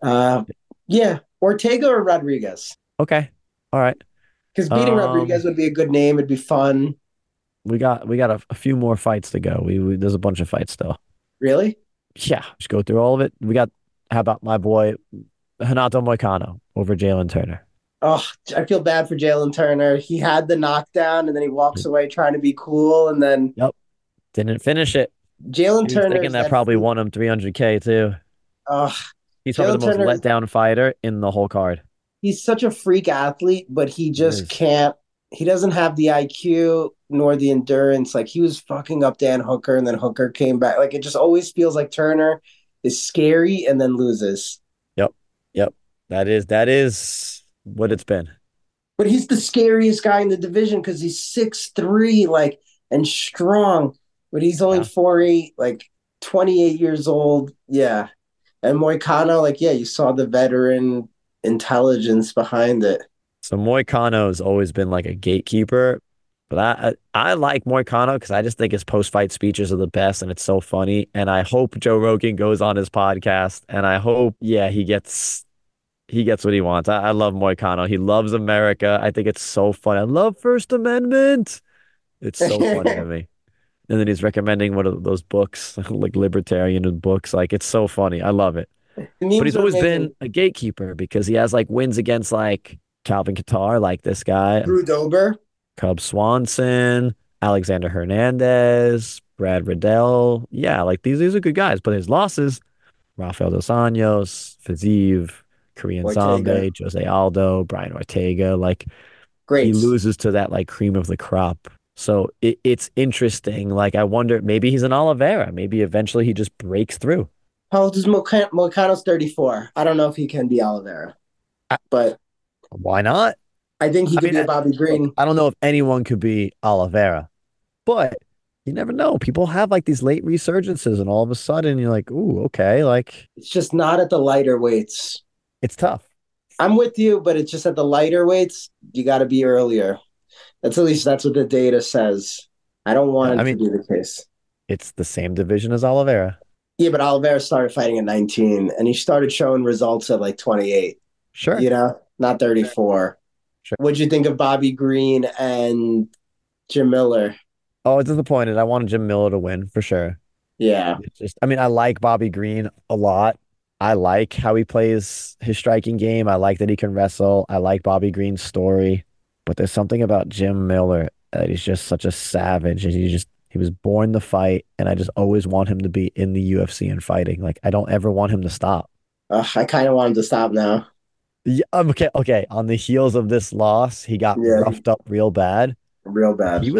Yeah, Ortega or Rodriguez. Okay. All right. Because beating Rodriguez would be a good name. It'd be fun. We got a few more fights to go. There's a bunch of fights still. Really? Yeah, just go through all of it. How about my boy Renato Moicano over Jalen Turner? Oh, I feel bad for Jalen Turner. He had the knockdown and then he walks away trying to be cool. And then Yep, didn't finish it. Jalen He was Turner thinking is that that probably freak. won him 300K too. Oh, He's probably the Jalen most Turner, let down fighter in the whole card. he's such a freak athlete, but he He just is. can't. He doesn't have the IQ nor the endurance. Like he was fucking up Dan Hooker, and then Hooker came back. Like it just always feels like Turner is scary and then loses. Yep, yep. That is what it's been. But he's the scariest guy in the division because he's 6'3", like and strong. But he's only Yeah. 4'8", like 28 years old. Yeah. And Moicano, like, yeah, you saw the veteran intelligence behind it. So Moicano's always been like a gatekeeper, but I like Moicano because I just think his post-fight speeches are the best and it's so funny. And I hope Joe Rogan goes on his podcast and I hope, yeah, he gets what he wants. I love Moicano. He loves America. I think it's so funny. I love First Amendment. It's so funny to me. And then he's recommending one of those books, like libertarian books. Like it's so funny. I love it. The But memes he's are always amazing. been a gatekeeper because he has like wins against like Calvin Kattar, like this guy, Drew Dober. Cub Swanson, Alexander Hernandez, Brad Riddell. Yeah, like these are good guys. But his losses, Rafael Dos Anjos, Fiziev, Korean Ortega. Zombie, Jose Aldo, Brian Ortega. Like he Greats. loses to that like cream of the crop. So it's interesting. Like I wonder, maybe he's an Oliveira. Maybe eventually he just breaks through. How old is Moicano's 34. I don't know if he can be Oliveira, I, but why not? I think he I could mean, be a Bobby look, Green. I don't know if anyone could be Oliveira, but you never know. People have like these late resurgences, and all of a sudden you're like, ooh, okay, like It's just not at the lighter weights. it's tough. I'm with you, but it's just at the lighter weights, you got to be earlier. That's at least that's what the data says. I don't Yeah, want I it to mean, be the case. it's the same division as Oliveira. Yeah, but Oliveira started fighting at 19 and he started showing results at like 28, Sure, not 34. sure. What'd you think of Bobby Green and Jim Miller? Oh, disappointed. I wanted Jim Miller to win for sure. Yeah. It's just, I mean, I like Bobby Green a lot. I like how he plays his striking game. I like that he can wrestle. I like Bobby Green's story. But there's something about Jim Miller that he's just such a savage. And he was born to fight. And I just always want him to be in the UFC and fighting. Like, I don't ever want him to stop. I kind of want him to stop now. Yeah, okay, okay. On the heels of this loss, he got Yeah, roughed up real bad. real But bad.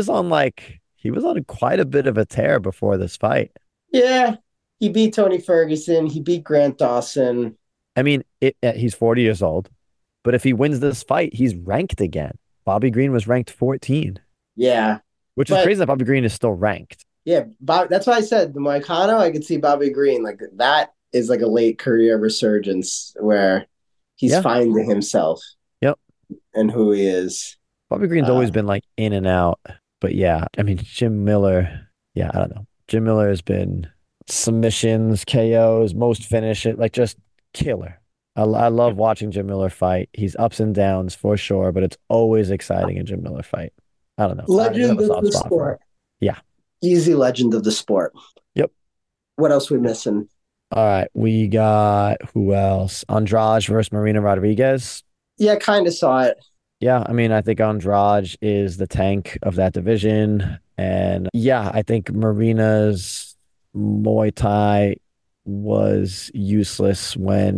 he was on quite a bit of a tear before this fight. Yeah. He beat Tony Ferguson. He beat Grant Dawson. I mean, he's 40 years old, but if he wins this fight, he's ranked again. Bobby Green was ranked 14, Yeah. which is But crazy that Bobby Green is still ranked. yeah, that's why I said the Moicano, I could see Bobby Green. Like that is like a late career resurgence where he's Yeah. finding himself Yep. and who he is. Bobby Green's Uh, always been like in and out. But yeah, I mean, Jim Miller, yeah, I don't know. Jim Miller has been submissions, KOs, most finish it, like just killer. I love watching Jim Miller fight. He's ups and downs for sure, but it's always exciting in Jim Miller fight. I don't know. I just have Legend a of soft the spot for him. sport. Yeah. Easy legend of the sport. Yep. What else we missing? All right, we got who else? Andrade versus Marina Rodriguez. Yeah, kind of saw it. Yeah, I mean, I think Andrade is the tank of that division. And yeah, I think Marina's Muay Thai was useless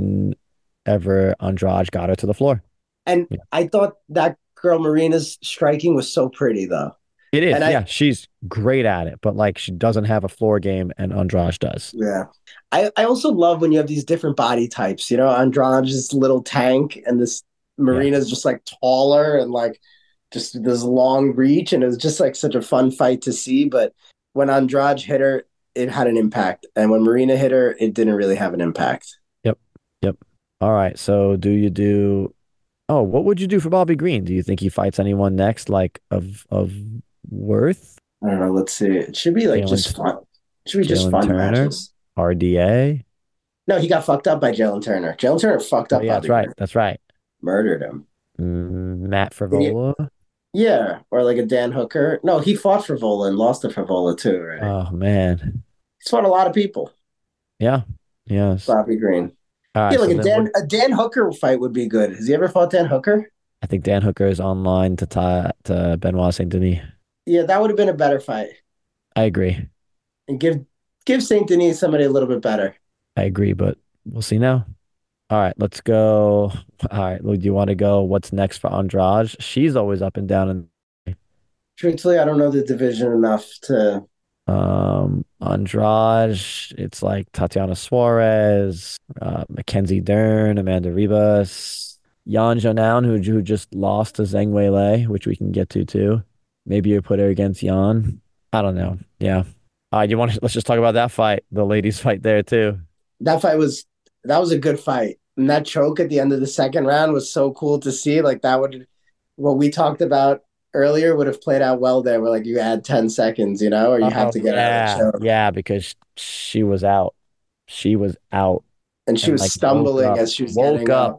whenever Andrade got her to the floor. And Yeah. I thought that girl Marina's striking was so pretty though. It is, And yeah, she's great at it, but like she doesn't have a floor game and Andrade does. Yeah. I also love when you have these different body types. You know, Andrade's this little tank and this Yeah. Marina's just like taller and like just this long reach. And it was just like such a fun fight to see. But when Andrade hit her, it had an impact. And when Marina hit her, it didn't really have an impact. Yep. Yep. All right. So what would you do for Bobby Green? Do you think he fights anyone next, like of worth? I don't know. Let's see. It should be like Jalen just fun. It should be just Jalen fun Turner? matches. RDA? No, he got fucked up by Jalen Turner. Jalen Turner fucked Oh up yeah, Bobby that's right. Green. That's right. Murdered him. Matt And Frivola. Yeah, or like a Dan Hooker. No, he fought for Vola and lost to Favola too, right? Oh man. He's fought a lot of people. Yeah. Yes. Bobby Green. All Yeah, right. like So then what? A Dan Hooker fight would be good. Has he ever fought Dan Hooker? I think Dan Hooker is online to tie to Benoit Saint Denis. Yeah, that would have been a better fight. I agree. And give Saint Denis somebody a little bit better. I agree, but we'll see now. All right, let's go. All right, do you want to go? What's next for Andrade? She's always up and down. And Truthfully, I don't know the division enough to. Andrade, it's like Tatiana Suarez, Mackenzie Dern, Amanda Ribas, Yan Xiaonan, who just lost to Zheng Weilei, which we can get to too. Maybe you put her against Yan. I don't know. Yeah. You want to let's just talk about that fight, the ladies fight there too. That fight was that was a good fight. And that choke at the end of the second round was so cool to see. Like that would what we talked about earlier would have played out well there where like you add 10 seconds, or you have Oh to get out of yeah, the choke. yeah, because she was out. She was out And she and was like woke stumbling up, as she was woke getting up up.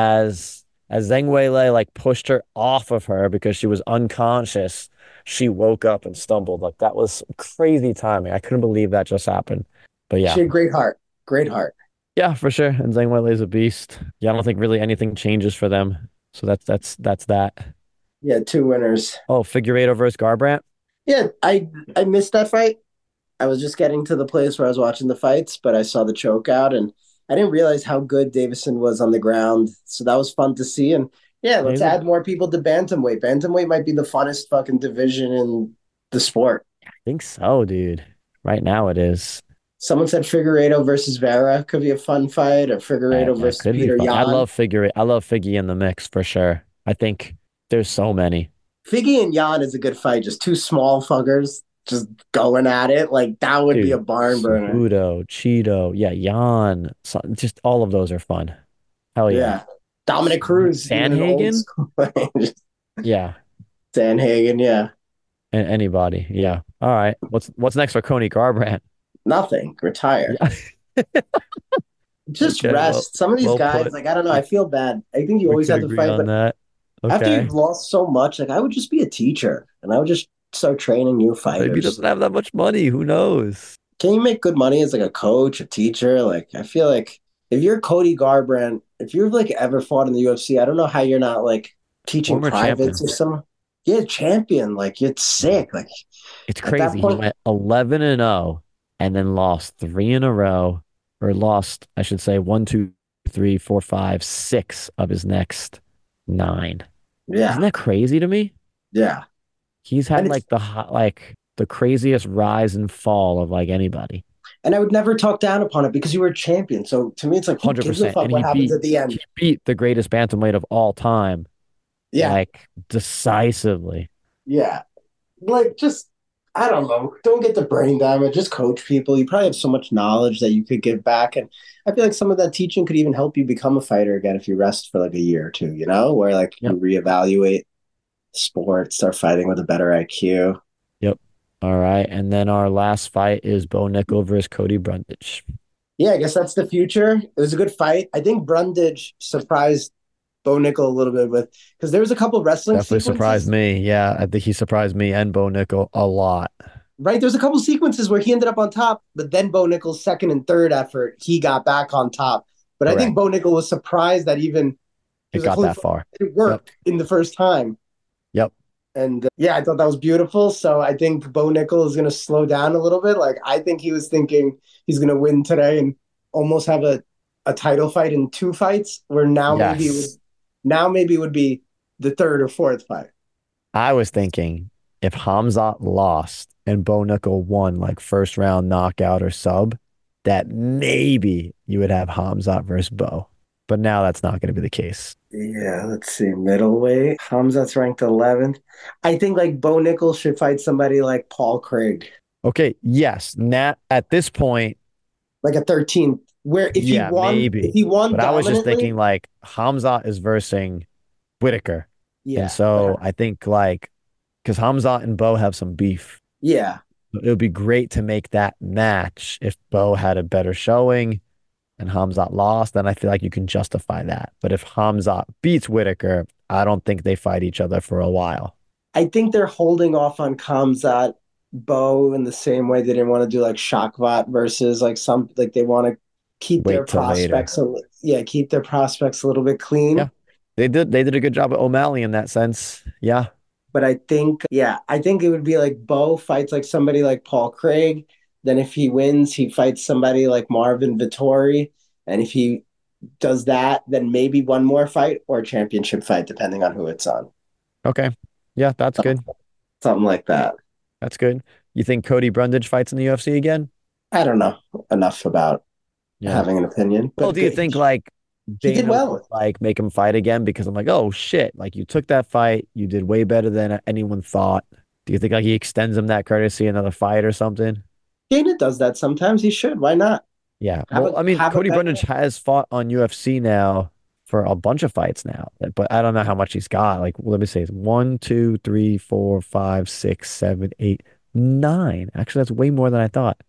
as Zheng Weilei like pushed her off of her because she was unconscious. She woke up and stumbled. Like that was crazy timing. I couldn't believe that just happened. But yeah, She had great heart. Great heart. yeah, for sure. And Zheng Weilei is a beast. Yeah, I don't think really anything changes for them. So that's that. Yeah, two winners. Oh, Figueiredo versus Garbrandt. Yeah, I missed that fight. I was just getting to the place where I was watching the fights, but I saw the choke out and I didn't realize how good Davison was on the ground. So that was fun to see. And yeah, Yeah, let's add more people to bantamweight. Bantamweight might be the funnest fucking division in the sport. I think so, dude. Right now it is. Someone said Figueredo versus Vera could be a fun fight, or Figueredo That versus could be Peter fun. Yan. I love Figgy in the mix for sure. I think there's so many. Figgy and Yan is a good fight. Just two small fuckers just going at it. Like that would be a Dude, barn burner. Cejudo, Cheeto, yeah, Jan. So, just all of those are fun. Hell yeah. Yeah. Dominic Cruz, even an old Sanhagen? school. Yeah. Sanhagen, yeah. And anybody. Yeah. All right. What's next for Coney Garbrandt? Nothing. Retire. Yeah. Just Okay, rest. Some of these well guys, put. like I don't know, I We, feel bad. I think you we always could have to agree fight, on but that. after Okay. you've lost so much, like I would just be a teacher and I would just start training new Maybe he fighters. doesn't have that much money. Who knows? Can you make good money as like a coach, a teacher? Like I feel like if you're Cody Garbrandt, if you've like ever fought in the UFC, I don't know how you're not like teaching Former privates champion. or something. Yeah, champion. Like it's sick. Like It's at that crazy. He point, went 11-0 and then lost three in a row, or lost, I should say, one, two, three, four, five, six of his next nine. Isn't yeah, that crazy to me? yeah. He's And had it's like the craziest rise and fall of like anybody. and I would never talk down upon it because you were a champion. So to me, it's like who gives a 100%. fuck And what happens at the he end? beat the greatest bantamweight of all time, Yeah, like decisively. yeah. Like just I don't know. Don't get the brain damage. Just coach people. You probably have so much knowledge that you could give back, and I feel like some of that teaching could even help you become a fighter again if you rest for like a year or two. Where like you Yep. reevaluate sport, start fighting with a better IQ. Yep. All right. And then our last fight is Bo Nickel versus Cody Brundage. Yeah, I guess that's the future. It was a good fight. I think Brundage surprised Bo Nickel a little bit with because there was a couple wrestling Definitely surprised sequences. me. Yeah, I think he surprised me and Bo Nickel a lot. Right, there's a couple sequences where he ended up on top, but then Bo Nickel's second and third effort, he got back on top. But I think Correct. Bo Nickel was surprised that even he It was like, got "Holy that fuck, far. it Yep. worked in the first time." Yep. And yeah, I thought that was beautiful. So I think Bo Nickel is going to slow down a little bit. Like I think he was thinking he's going to win today and almost have a title fight in two fights. Where Yes. now maybe it would be the third or fourth fight. I was thinking if Hamzat lost and Bo Nickel won like first round knockout or sub, that maybe you would have Hamzat versus Bo. But now that's not going to be the case. Yeah, let's see. Middleweight. Hamzat's ranked 11th. I think like Bo Nickel should fight somebody like Paul Craig, Okay, yes. Nat at this point, like a 13th. Where yeah, if maybe. he won But I was just dominantly, thinking like Hamzat is versing Whitaker. And yeah, so I think like because Hamzat and Bo have some beef. yeah, It would be great to make that match if Bo had a better showing and Hamzat lost, then I feel like you can justify that. But if Hamzat beats Whitaker, I don't think they fight each other for a while. I think they're holding off on Kamzat Bo in the same way they didn't want to do like Shakvat versus like some like they want to keep their Wait till later. prospects keep their prospects a little bit Yeah. clean. They did a good job with O'Malley in that sense. Yeah. But I think it would be like Bo fights like somebody like Paul Craig. Then if he wins, he fights somebody like Marvin Vittori. And if he does that, then maybe one more fight or a championship fight, depending on who it's on. Okay. Yeah, that's good. Something like that. That's good. You think Cody Brundage fights in the UFC again? I don't know enough about Yeah. having an opinion. Well, But do you think like he did Dana would well. like make him fight again? Because I'm like, oh shit, like you took that fight, you did way better than anyone thought. Do you think like he extends him that courtesy another fight or something? Dana does that sometimes. He should. Why not? Yeah. Have Well, a I mean, have a Cody bet. Brundage has fought on UFC now for a bunch of fights now, but I don't know how much he's got. Like, let me say, it's 1, 2, 3, 4, 5, 6, 7, 8, 9. Actually, that's way more than I thought.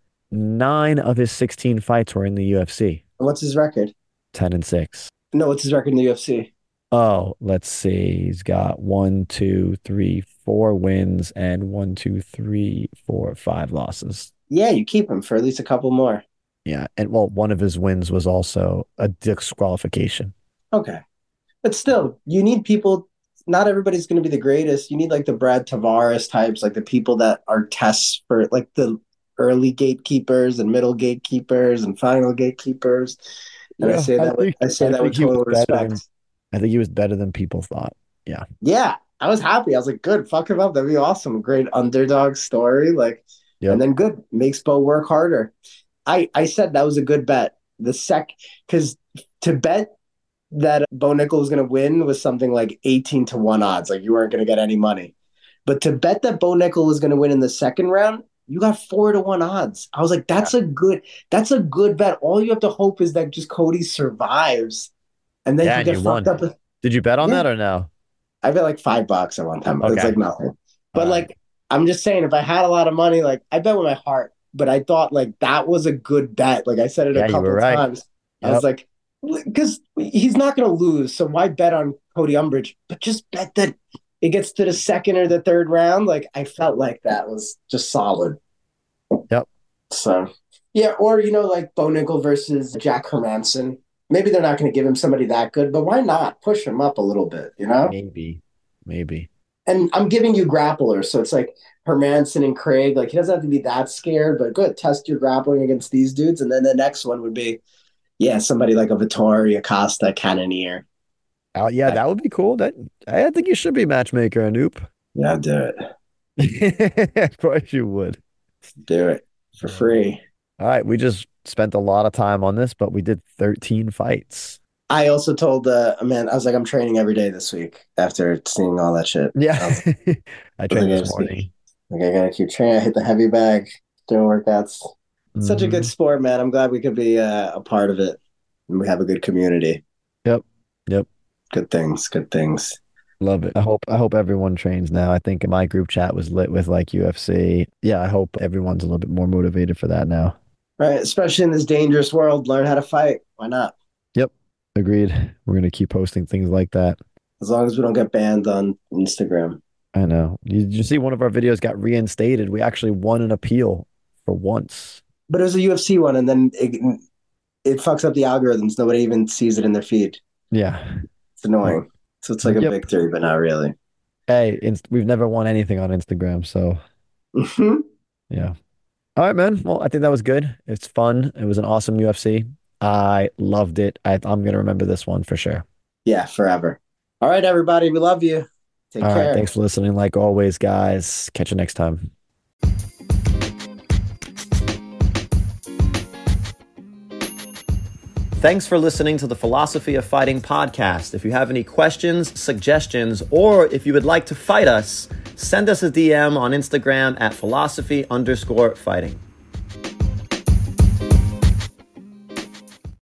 9 of his 16 fights were in the UFC. What's his record? 10 and 6. No, what's his record in the UFC? Oh, let's see. He's got 1, 2, 3, 4 wins and 1, 2, 3, 4, 5 losses. Yeah, you keep him for at least a couple more. Yeah. And well, one of his wins was also a disqualification. Okay. But still, you need people. Not everybody's going to be the greatest. You need like the Brad Tavares types, like the people that are tests for like the early gatekeepers and middle gatekeepers and final gatekeepers. And Yeah, I say I that with think he was total better respect. than I think he was better than people thought. Yeah. Yeah, I was happy. I was like, good, fuck him up. That'd be awesome. Great underdog story. Like, and Yep. then good makes Bo work harder. I said that was a good bet. Because to bet that Bo Nickel was going to win was something like 18 to 1 odds. Like you weren't going to get any money. But to bet that Bo Nickel was going to win in the second round, you got 4 to 1 odds. I was like, that's a good bet. All you have to hope is that just Cody survives and then Yeah, you and get you fucked won. up. Did you bet on Yeah. that or no? I bet like $5 at one time. It's Okay. like nothing. All But right. like I'm just saying, if I had a lot of money, like I bet with my heart. But I thought like that was a good bet. Like I said it a Yeah, you were couple right. times. I was Yep. like, because he's not going to lose, so why bet on Cody Umbridge? But just bet that it gets to the second or the third round. Like I felt like that was just solid. Yep. So yeah, or like Bo Nickel versus Jack Hermanson. Maybe they're not going to give him somebody that good, but why not push him up a little bit? Maybe. Maybe. And I'm giving you grapplers, so it's like Hermanson and Craig. Like he doesn't have to be that scared, but good, test your grappling against these dudes, and then the next one would be, yeah, somebody like a Vittori, Acosta, Cannonier. Oh, yeah, that would be cool. I think you should be matchmaker, Anoop. Yeah, do it. Of course you would. Do it for free. All right, we just spent a lot of time on this, but we did 13 fights. I also told man, I was like, I'm training every day this week after seeing all that shit. Yeah. I trained like, this morning. Like I gotta keep training. I hit the heavy bag, doing workouts. Such a good sport, man. I'm glad we could be a part of it, and we have a good community. Yep. Good things. Love it. I hope everyone trains now. I think my group chat was lit with like UFC. Yeah, I hope everyone's a little bit more motivated for that now. Right, especially in this dangerous world, learn how to fight. Why not? Yep. Agreed. We're gonna keep posting things like that. As long as we don't get banned on Instagram. I know. Did you see one of our videos got reinstated? We actually won an appeal for once. But it was a UFC one, and then it fucks up the algorithms. Nobody even sees it in their feed. Yeah. It's annoying. So it's like a victory, but not really. Hey, we've never won anything on Instagram, so yeah. All right, man. Well, I think that was good. It's fun. It was an awesome UFC. I loved it. I'm gonna remember this one for sure. Yeah, forever. All right, everybody. We love you. Take All care. right. Thanks for listening. Like always, guys. Catch you next time. Thanks for listening to the Philosophy of Fighting podcast. If you have any questions, suggestions, or if you would like to fight us, send us a DM on Instagram at philosophy_fighting.